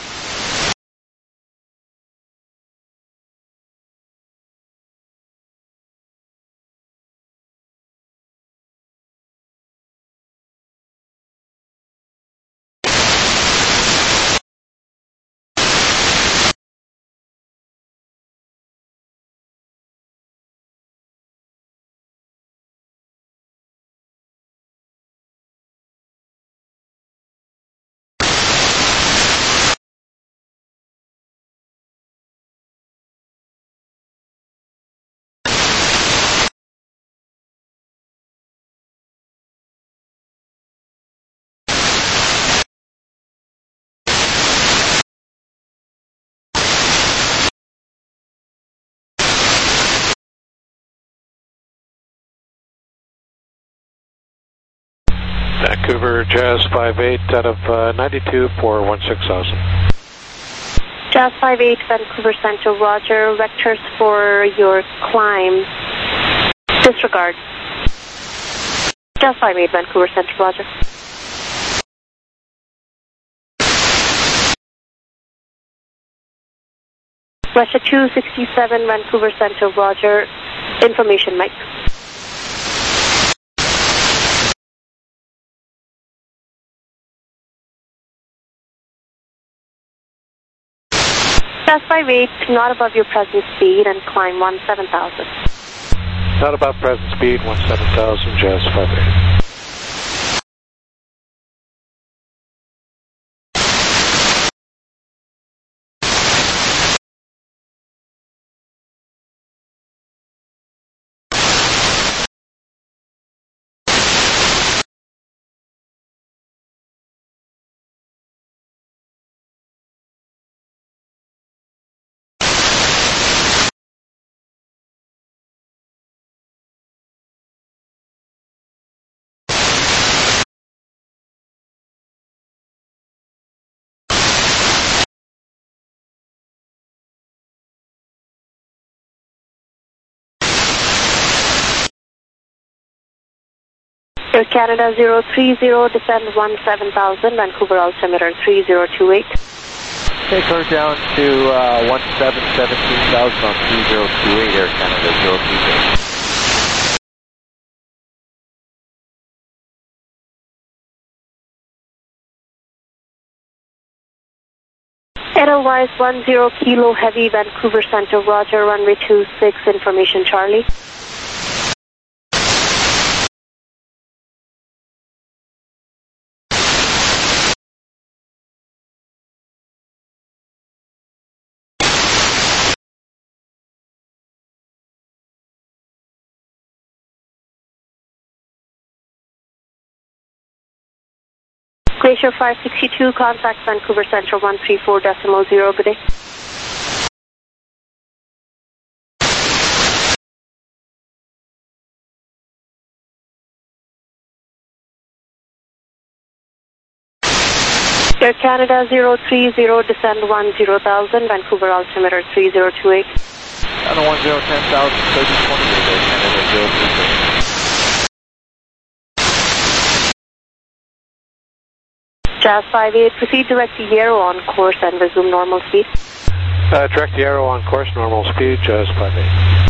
Vancouver Jazz 58 out of 92 for 16,000. Jazz 58, Vancouver Center, Roger, vectors for your climb. Disregard. Jazz 58, Vancouver Center, Roger. Russia 267, Vancouver Center, Roger. Information, Mike. Jazz 58, not above your present speed and climb 17,000. Not above present speed, 17,000, Jazz 58. Air Canada 030, descend 17,000, Vancouver altimeter 3028. Take her down to 17,000 on 3028, Air Canada 030. Edelweiss 10 Kilo Heavy, Vancouver Center, Roger, runway 26, information Charlie. Glacier 562, contact Vancouver Center 134.0, good day. Air Canada 030, descend 10,000, Vancouver altimeter 3028. Down to 10,000, 3028, Air Canada 030. Jazz 58, proceed direct to Yarrow on course and resume normal speed. Direct to Yarrow on course, normal speed, Jazz 58.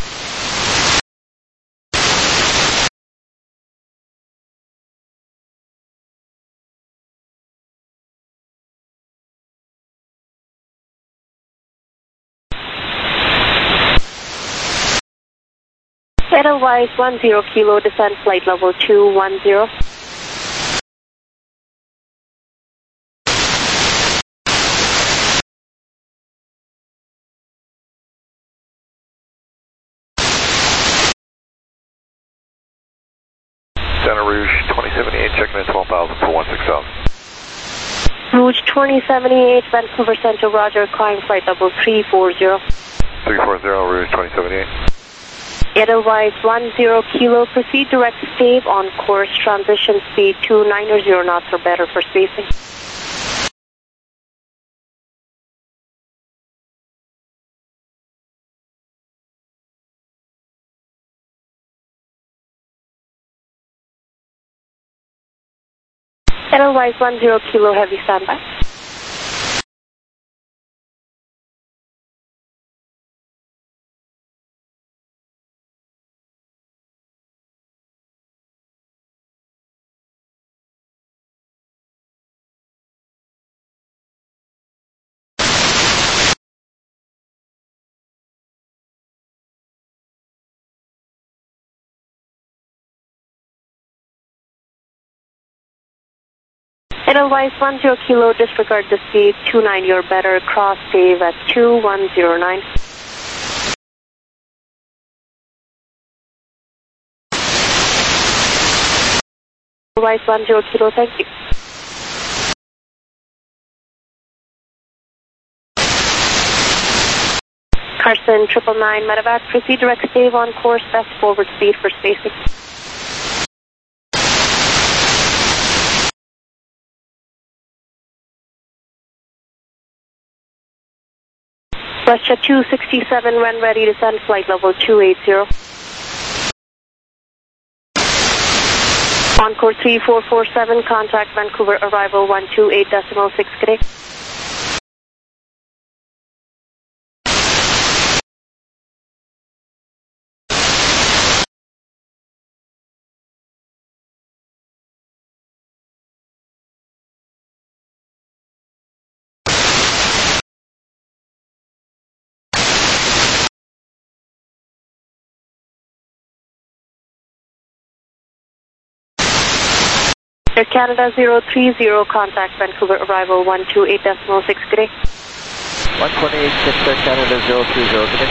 Edelweiss 10 Kilo, descend flight level 210. Santa Rouge 2078, checking in 12,000 for 16,000. Rouge 2078, Vancouver Center, Roger, climb flight level 340. 340, Rouge 2078. Edelweiss 10 Kilo, proceed direct stave on course, transition speed 290 knots or better for spacing. Edelweiss 10 Kilo Heavy standby. Edelweiss 10 Kilo, disregard the speed, 29 or better, cross save at 2109. Edelweiss 10 Kilo, thank you. Carson 999 medevac, proceed direct save on course, best forward speed for spacing. WestJet 267 when ready, descend flight level 280. Encore 3447, contact Vancouver arrival 128.6 today. Air Canada 030, contact Vancouver arrival 128.6 today. 128.6 Air Canada 030 today.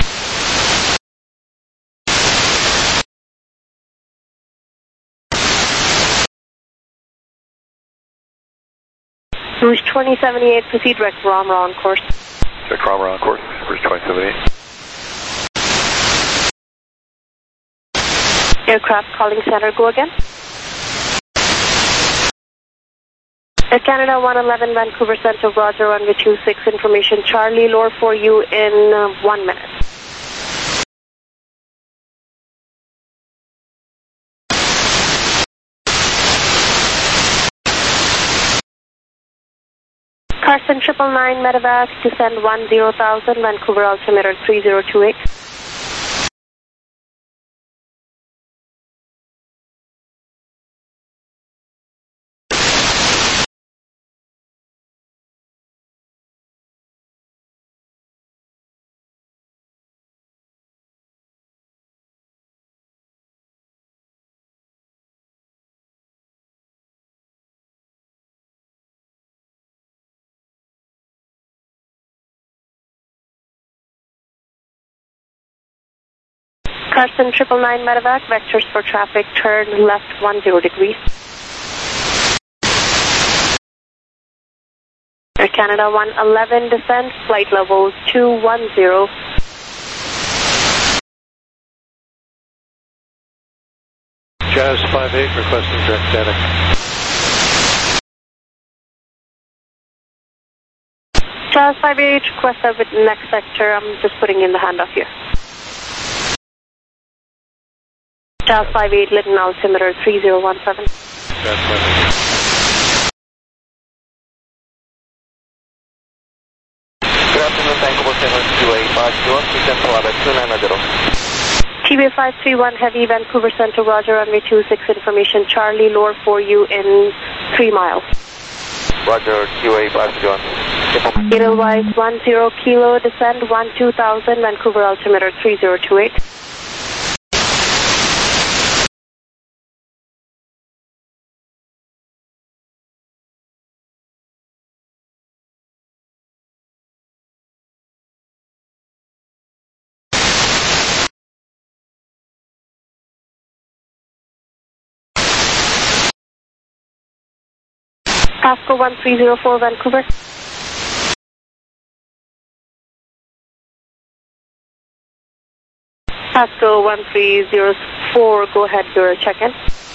Rouge 2078, proceed direct Ramra on course. Direct Ramra on course, Rouge 2078. Aircraft calling center, go again. Air Canada 111, Vancouver Center, Roger, runway 26, information Charlie, lower for you in 1 minute. Carson 999 medevac, descend 10,000, Vancouver altimeter 3028. Carson 999 medevac, vectors for traffic, turn left 10 degrees. Air Canada 111, descend, flight level 210. Jazz 58 requesting direct static. Jazz 58, request out with next sector, I'm just putting in the handoff here. Jazz 58, Lytton altimeter 3017. Jazz 58. Good afternoon, Vancouver Center 285, descend 290. TBA 531 Heavy, Vancouver Center, Roger, runway 26, information Charlie, lower for you in 3 miles. Roger, QA 531. Edelweiss 10 Kilo, descend 12,000, Vancouver altimeter 3028. Pasco 1304 Vancouver. Pasco 1304, go ahead, your check-in.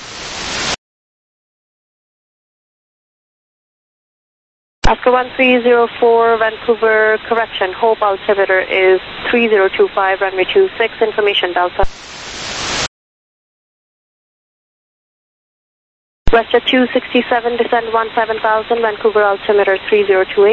Pasco 1304 Vancouver, correction, Hope altimeter is 3025, runway 26, information Delta. WestJet 267, descend 17,000, Vancouver altimeter 3028.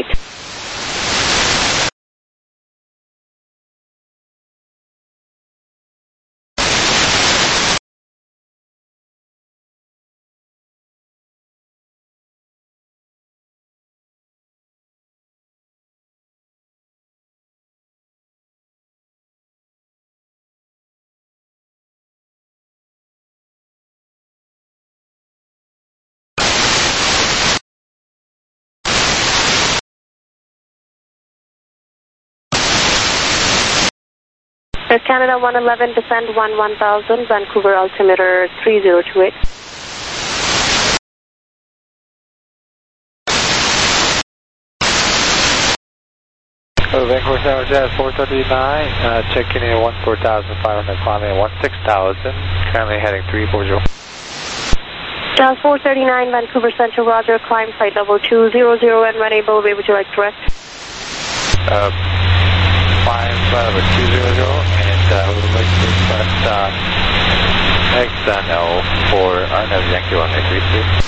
Air Canada 111, descend 11,000, Vancouver altimeter 3028. Vancouver Center Jazz 439, checking in 14,500, climbing 16,000, currently heading 340. Jazz 439, Vancouver Center, roger, climb flight level 200, and when able, where would you like direct? Climb flight level 200, and we would like to request XNL for Arnav Yankee 1832.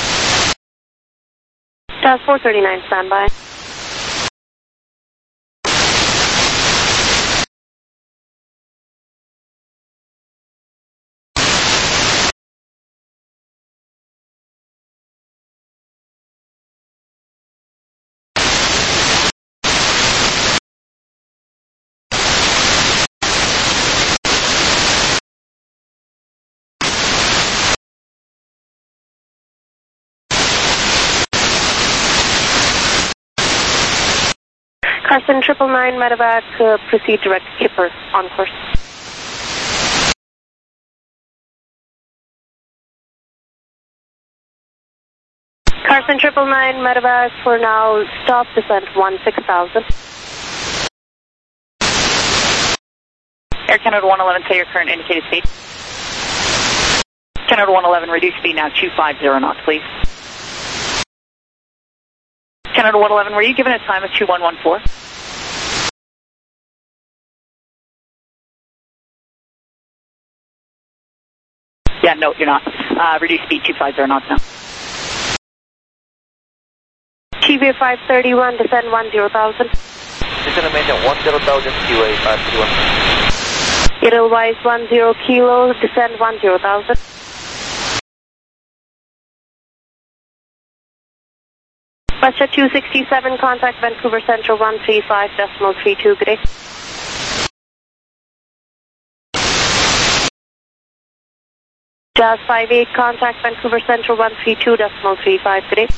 Jazz 439, standby. Carson 999, medevac, proceed direct Kipper, on course. Carson 999, medevac, for now, stop, descent 16,000. Air Canada 111, say your current indicated speed. Canada 111, reduce speed now 250 knots, please. Canada 111, were you given a time of 2114? Yeah, no, you're not. Reduce speed 250 knots now. TVA 531, descend 10,000. Descend maintain 10,000, QA 531. Edelweiss 10 kilo, descend 10,000. WestJet 267, contact Vancouver Central 135.32, good day. Jazz 58, contact Vancouver Central 132.35, good day.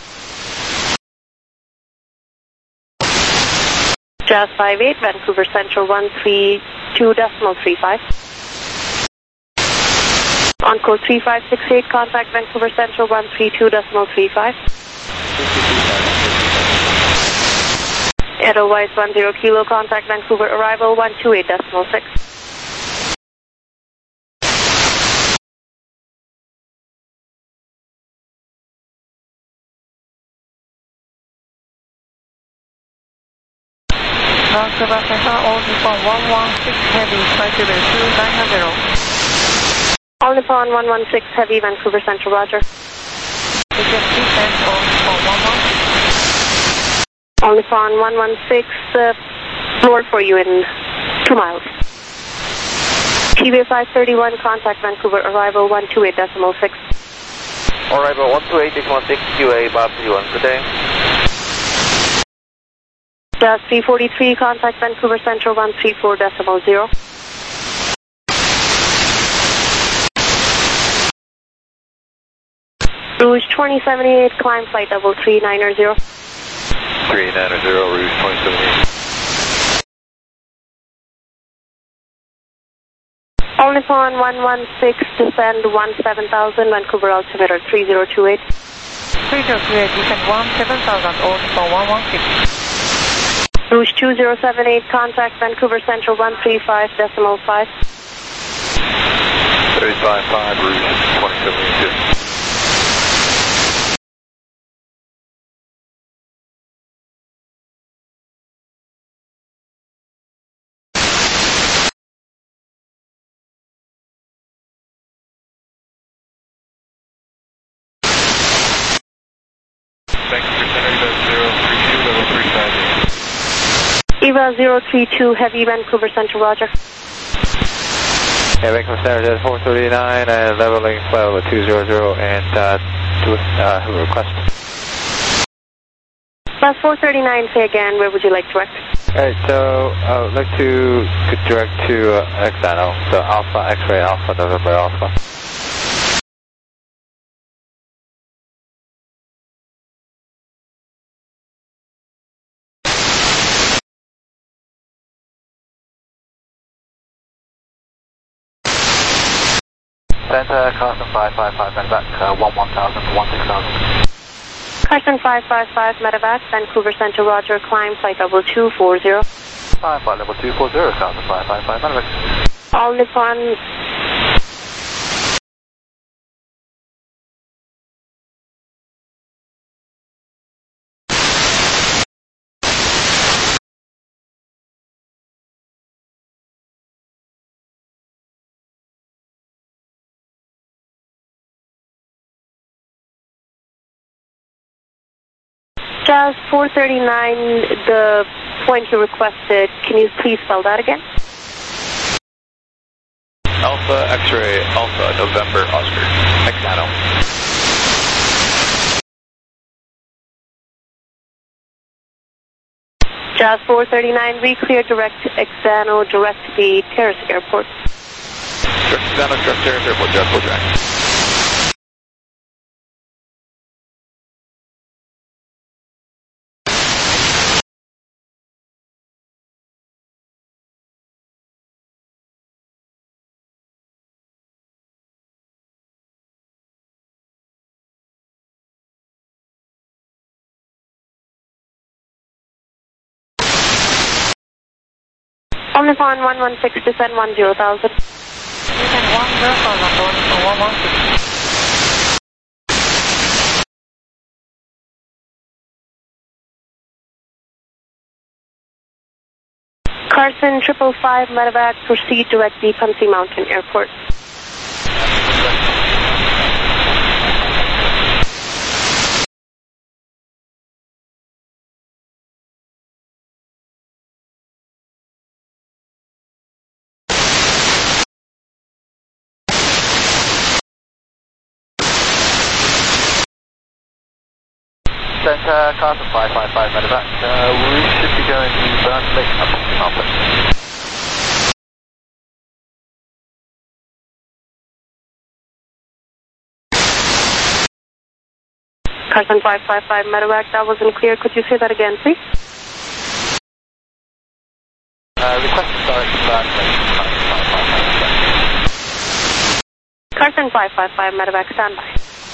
Jazz 58, Vancouver Central 132.35. Encore 3568, contact Vancouver Central 132.35. Edelweiss 10 kilo, contact Vancouver arrival 128.6. Vancouver Center, all Nippon 116 heavy, Vancouver 2900. All Nippon 116 heavy, Vancouver Central, roger. HFT send all Nippon 116. All Nippon 116, lower for you in 2 miles. TVA 531, contact Vancouver arrival 128.6. Arrival 128.6, QA Bob 31, good day. Jazz 343, contact Vancouver Central 134.0. Rouge 2078, climb flight level 390. 390, Rouge 2078. All Nippon 116, descend 17,000, Vancouver altimeter 3028. 3028, descend 17,000, all Nippon 116. Rouge 2078, contact Vancouver Central 135.5. 35.5, Rouge 2072. EVA 032 Heavy, Vancouver Center, roger. Yeah, Vancouver Center, Jazz 439, and leveling flight level 200, and request. Plus 439, say again, where would you like to direct? Alright, so I would like to direct to Exano, so Alpha, X-ray, Alpha, November, Alpha. Center, Carson 555, medevac 11,000 to 16,000. Carson 555, medevac, Vancouver Center, roger, climb, flight level 240. Flight level 240, Carson 555, medevac. All Nippon. Jazz 439, the point you requested, can you please spell that again? Alpha, X-ray, Alpha, November, Oscar, Exano. Jazz 439, we clear direct Exano, direct the Terrace Airport. Direct Exano, direct Terrace Airport, Jazz 439. Omnipon 116, descend 10,000. Descend 10,000, 116. Carson 555, medevac, proceed direct the Punxsutawney Mountain Airport. Center, Carson 555, medevac. We should be going to Burn Lake, Complex. Carson 555, medevac, that wasn't clear. Could you say that again, please? Request to start Burn Lake, Carson 555, medevac, standby.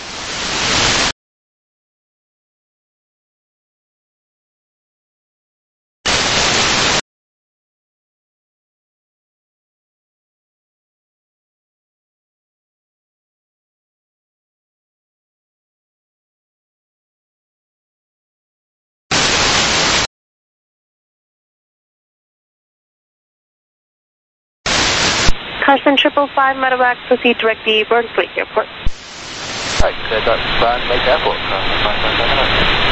Carson 555, medevac, proceed direct the Burns Lake Airport. Right, that's Burn Lake Airport, Carson 555.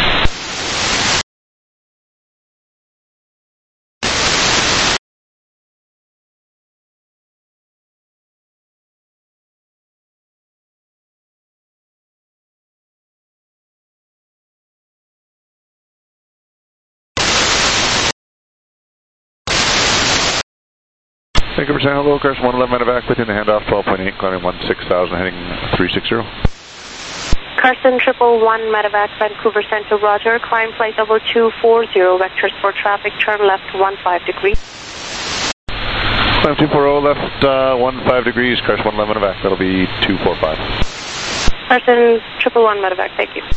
Vancouver Center, hello, Carson 111 medevac within the handoff, 12.8, climbing 16,000, heading 360. Carson 111, medevac, Vancouver Center, roger, climb flight level 240, vectors for traffic, turn left 15 degrees. Climb 240, left 15 degrees, Carson 111 medevac, that'll be 245. Carson 111, medevac, thank you.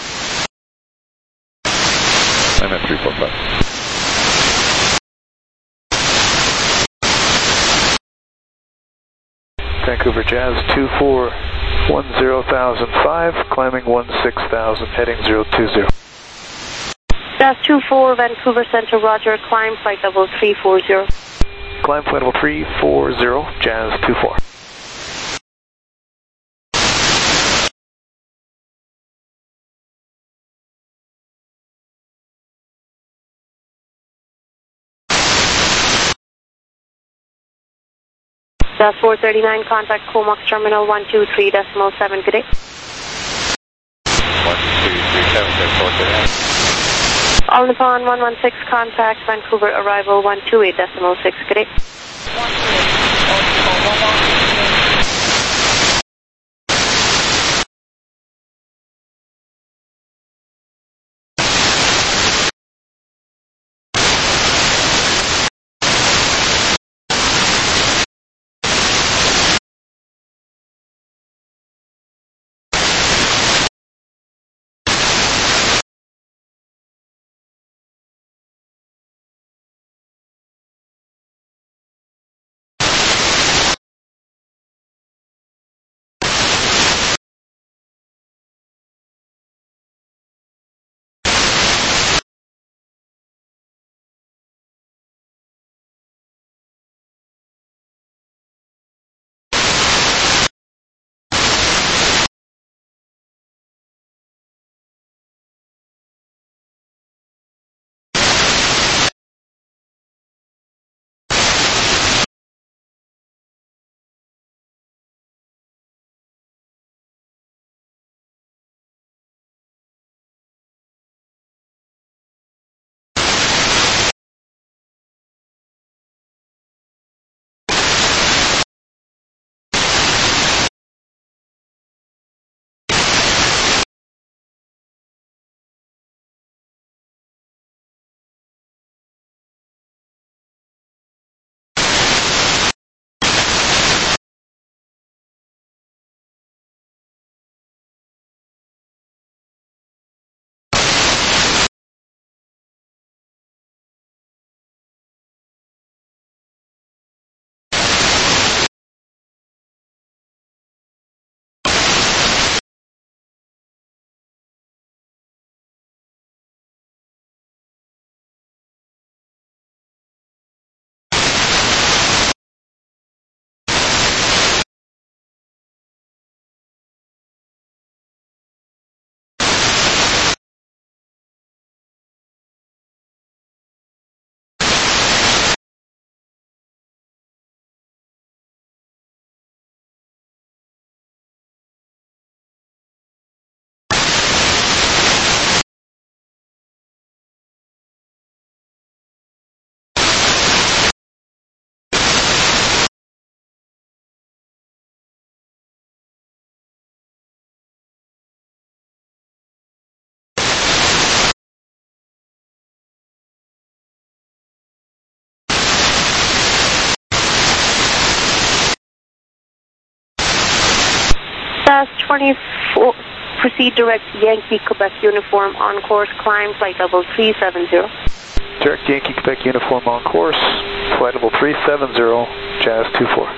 I'm at 345. Vancouver Jazz 2410,005, climbing 16,000, heading 020. Jazz 24, Vancouver Center, roger, climb flight level 340. Climb flight level 340, Jazz 24. SAS 439, contact Comox Terminal 123.7, good day. 12337, All Nippon 116, contact Vancouver arrival 128.6, good day. 128, SAS 24, proceed direct Yankee Quebec uniform on course, climb flight level 370. Direct Yankee Quebec uniform on course, flight level 370, Jazz 24.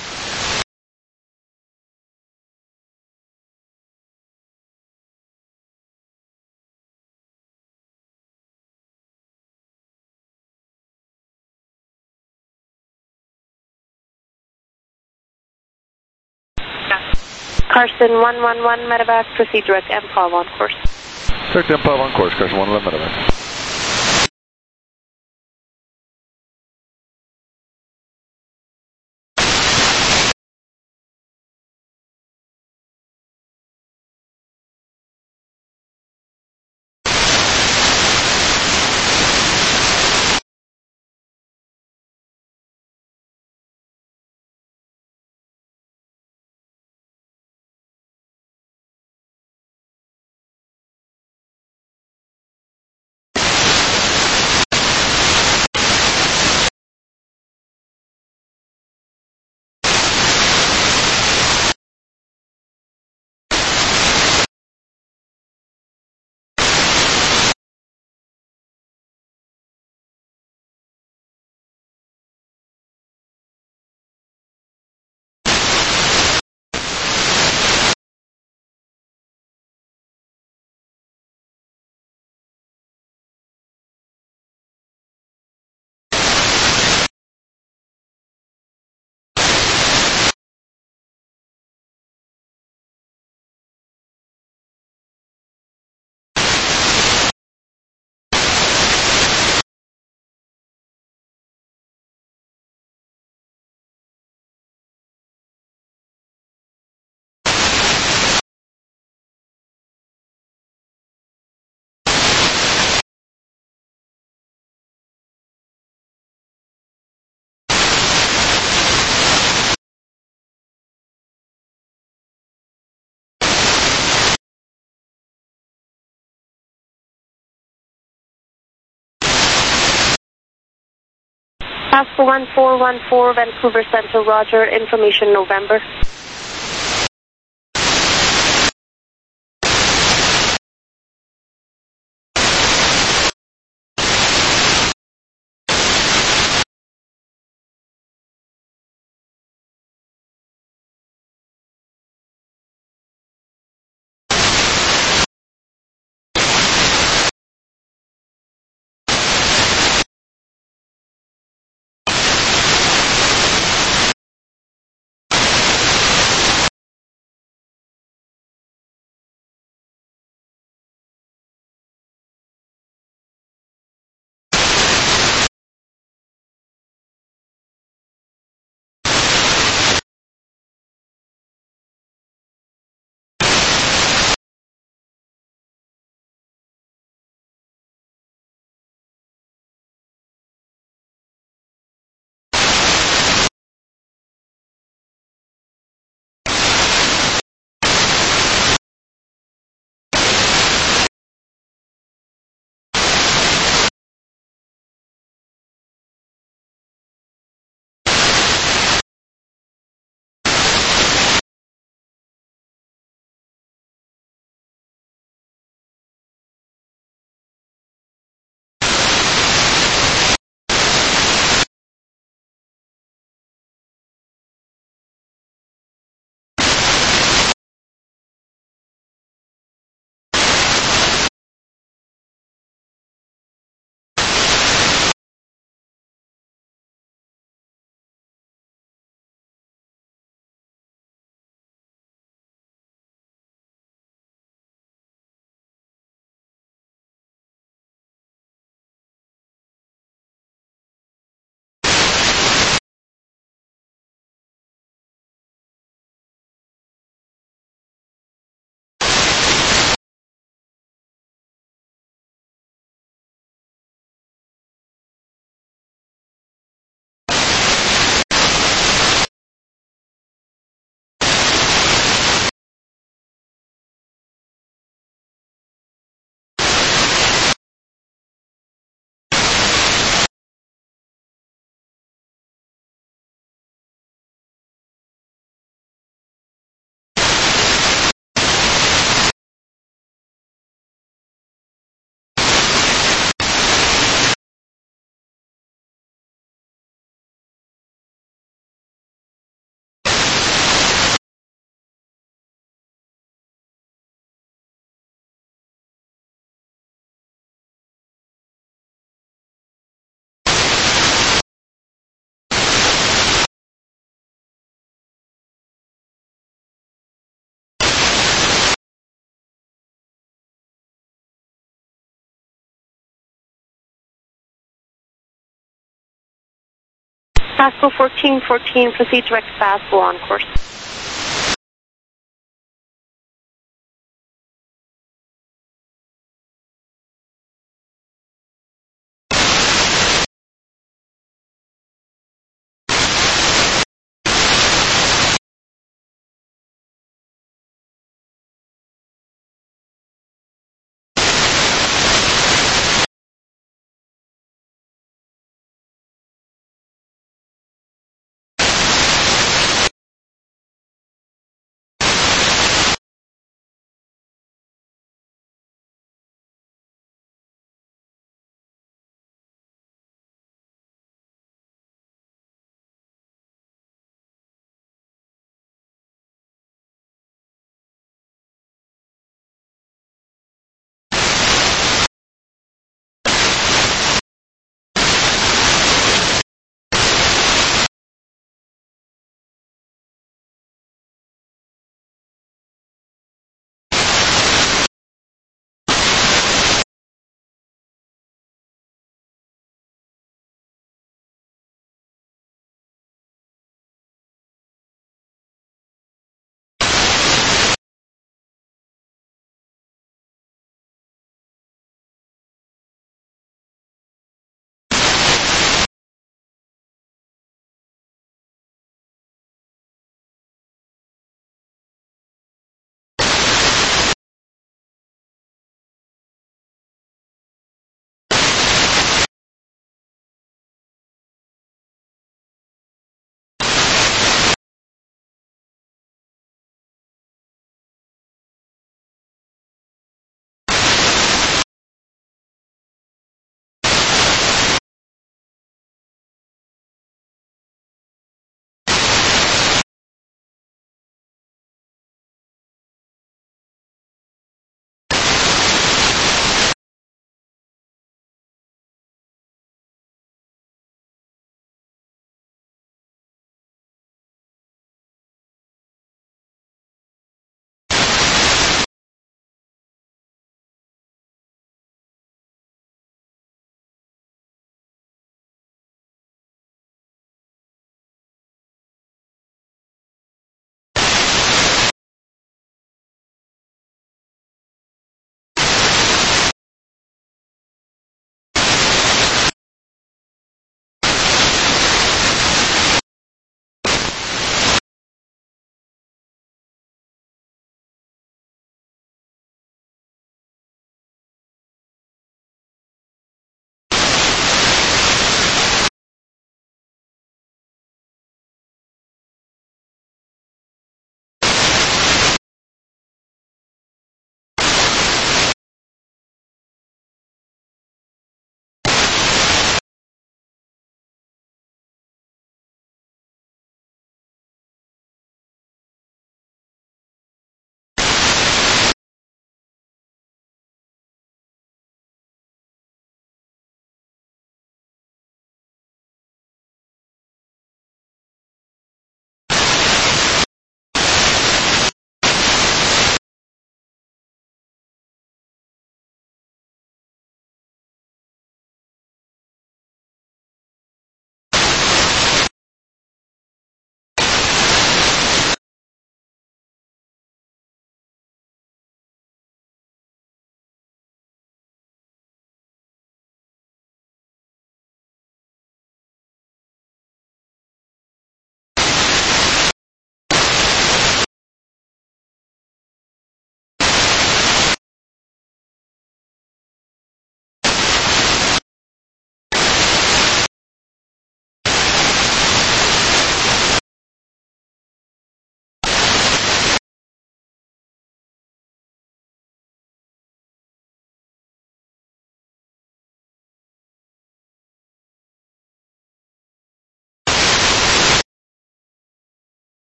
Carson 111 medevac, proceed direct MPOV on course. Direct MPOV on course, Carson 111 medevac. Pasco 1414, Vancouver Center, Roger, information November. Pasco 1414, proceed direct Pasco on course.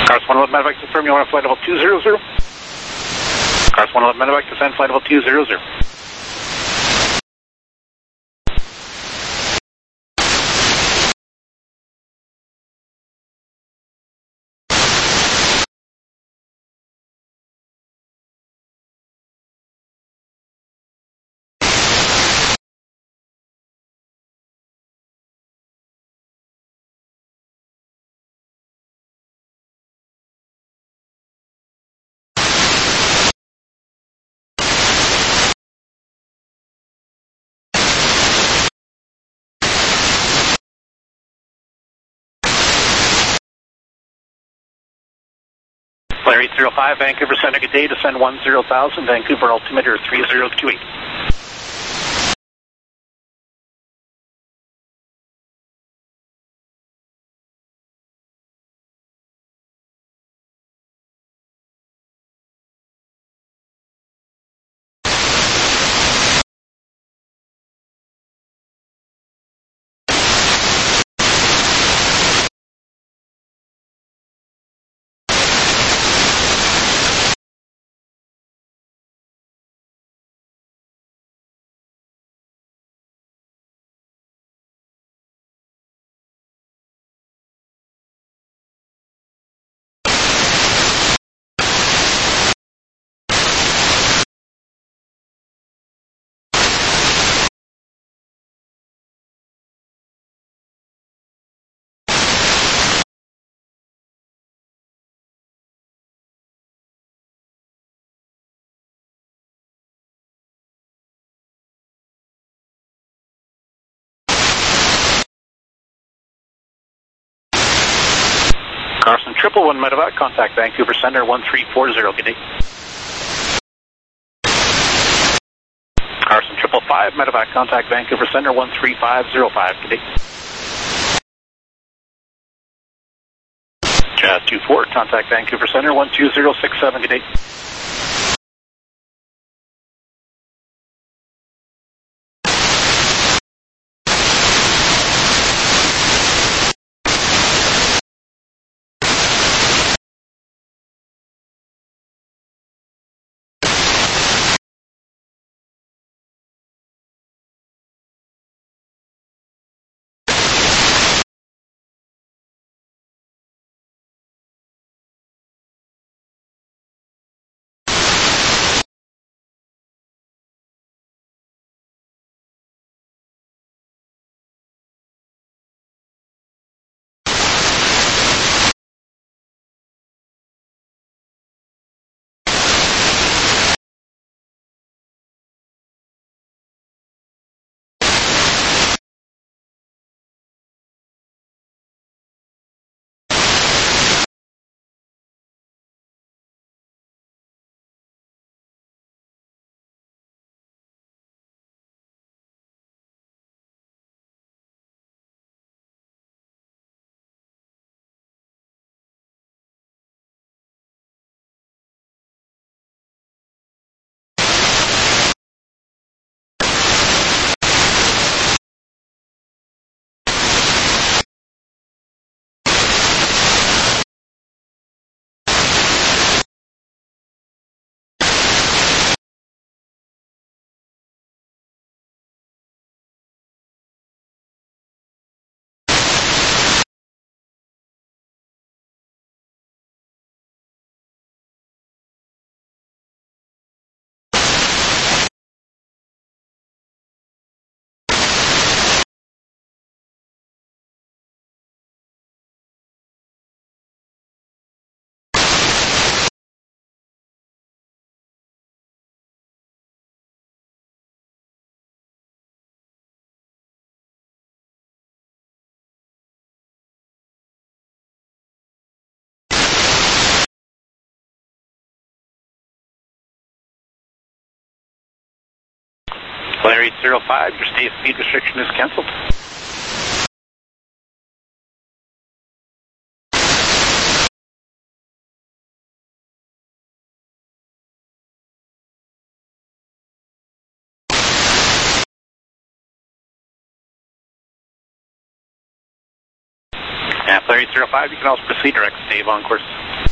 Cars 111 medevac, confirm you want to flight level 200. Cars 111 medevac, descend flight level 200. Flyer 805, Vancouver Center, good day, descend 10,000, Vancouver altimeter 3028. Carson 111 medevac, contact Vancouver Center 1340, good day. Carson 555 medevac, contact Vancouver Center 13505, good day. Jazz 24, contact Vancouver Center 12067, good day. Flyer 805, your state speed restriction is cancelled. Flyer 805, you can also proceed direct to Dave on course.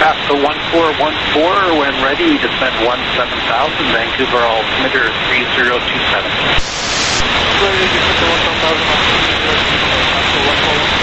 Pasco 1414, when ready, descend 17,000, Vancouver altimeter 3027. Ready to descend 17,000, Pasco 1414.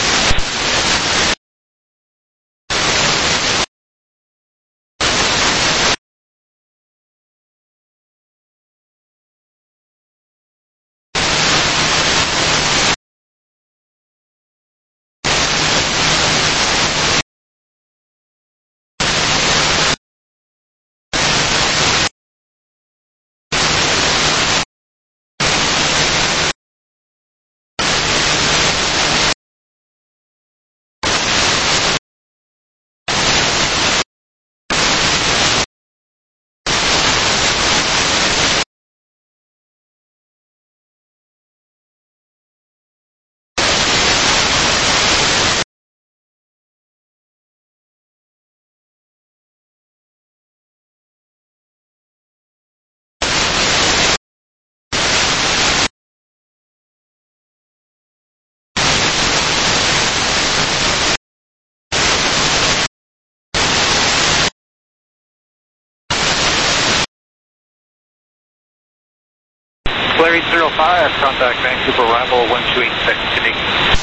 Larry 05, contact Vancouver arrival 1286, good day.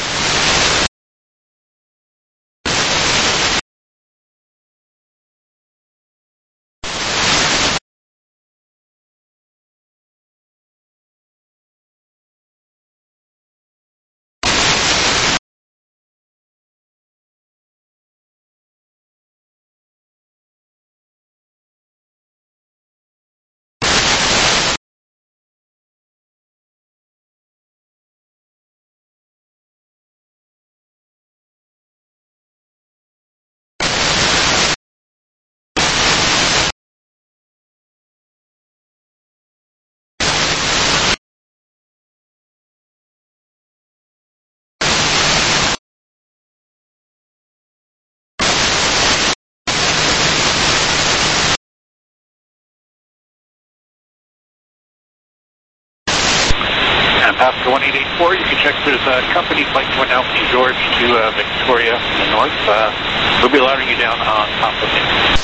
Pasco 1884, you can check there's a company flight going out from George to Victoria in the north. We'll be allowing you down on top of it.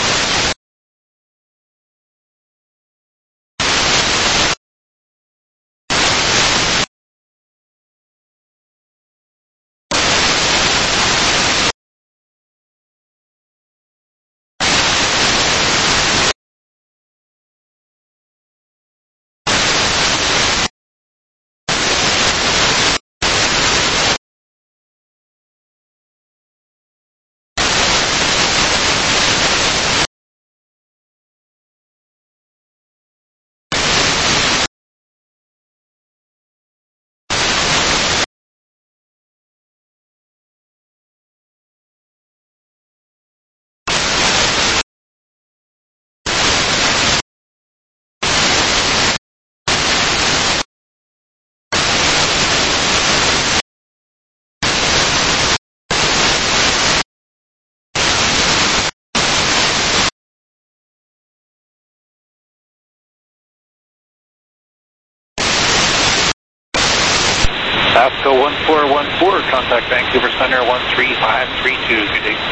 Pasco 1414, contact Vancouver Center 13532, good day.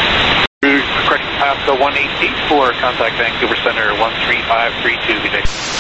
Correction, Pasco 1884, contact Vancouver Center 13532, good day.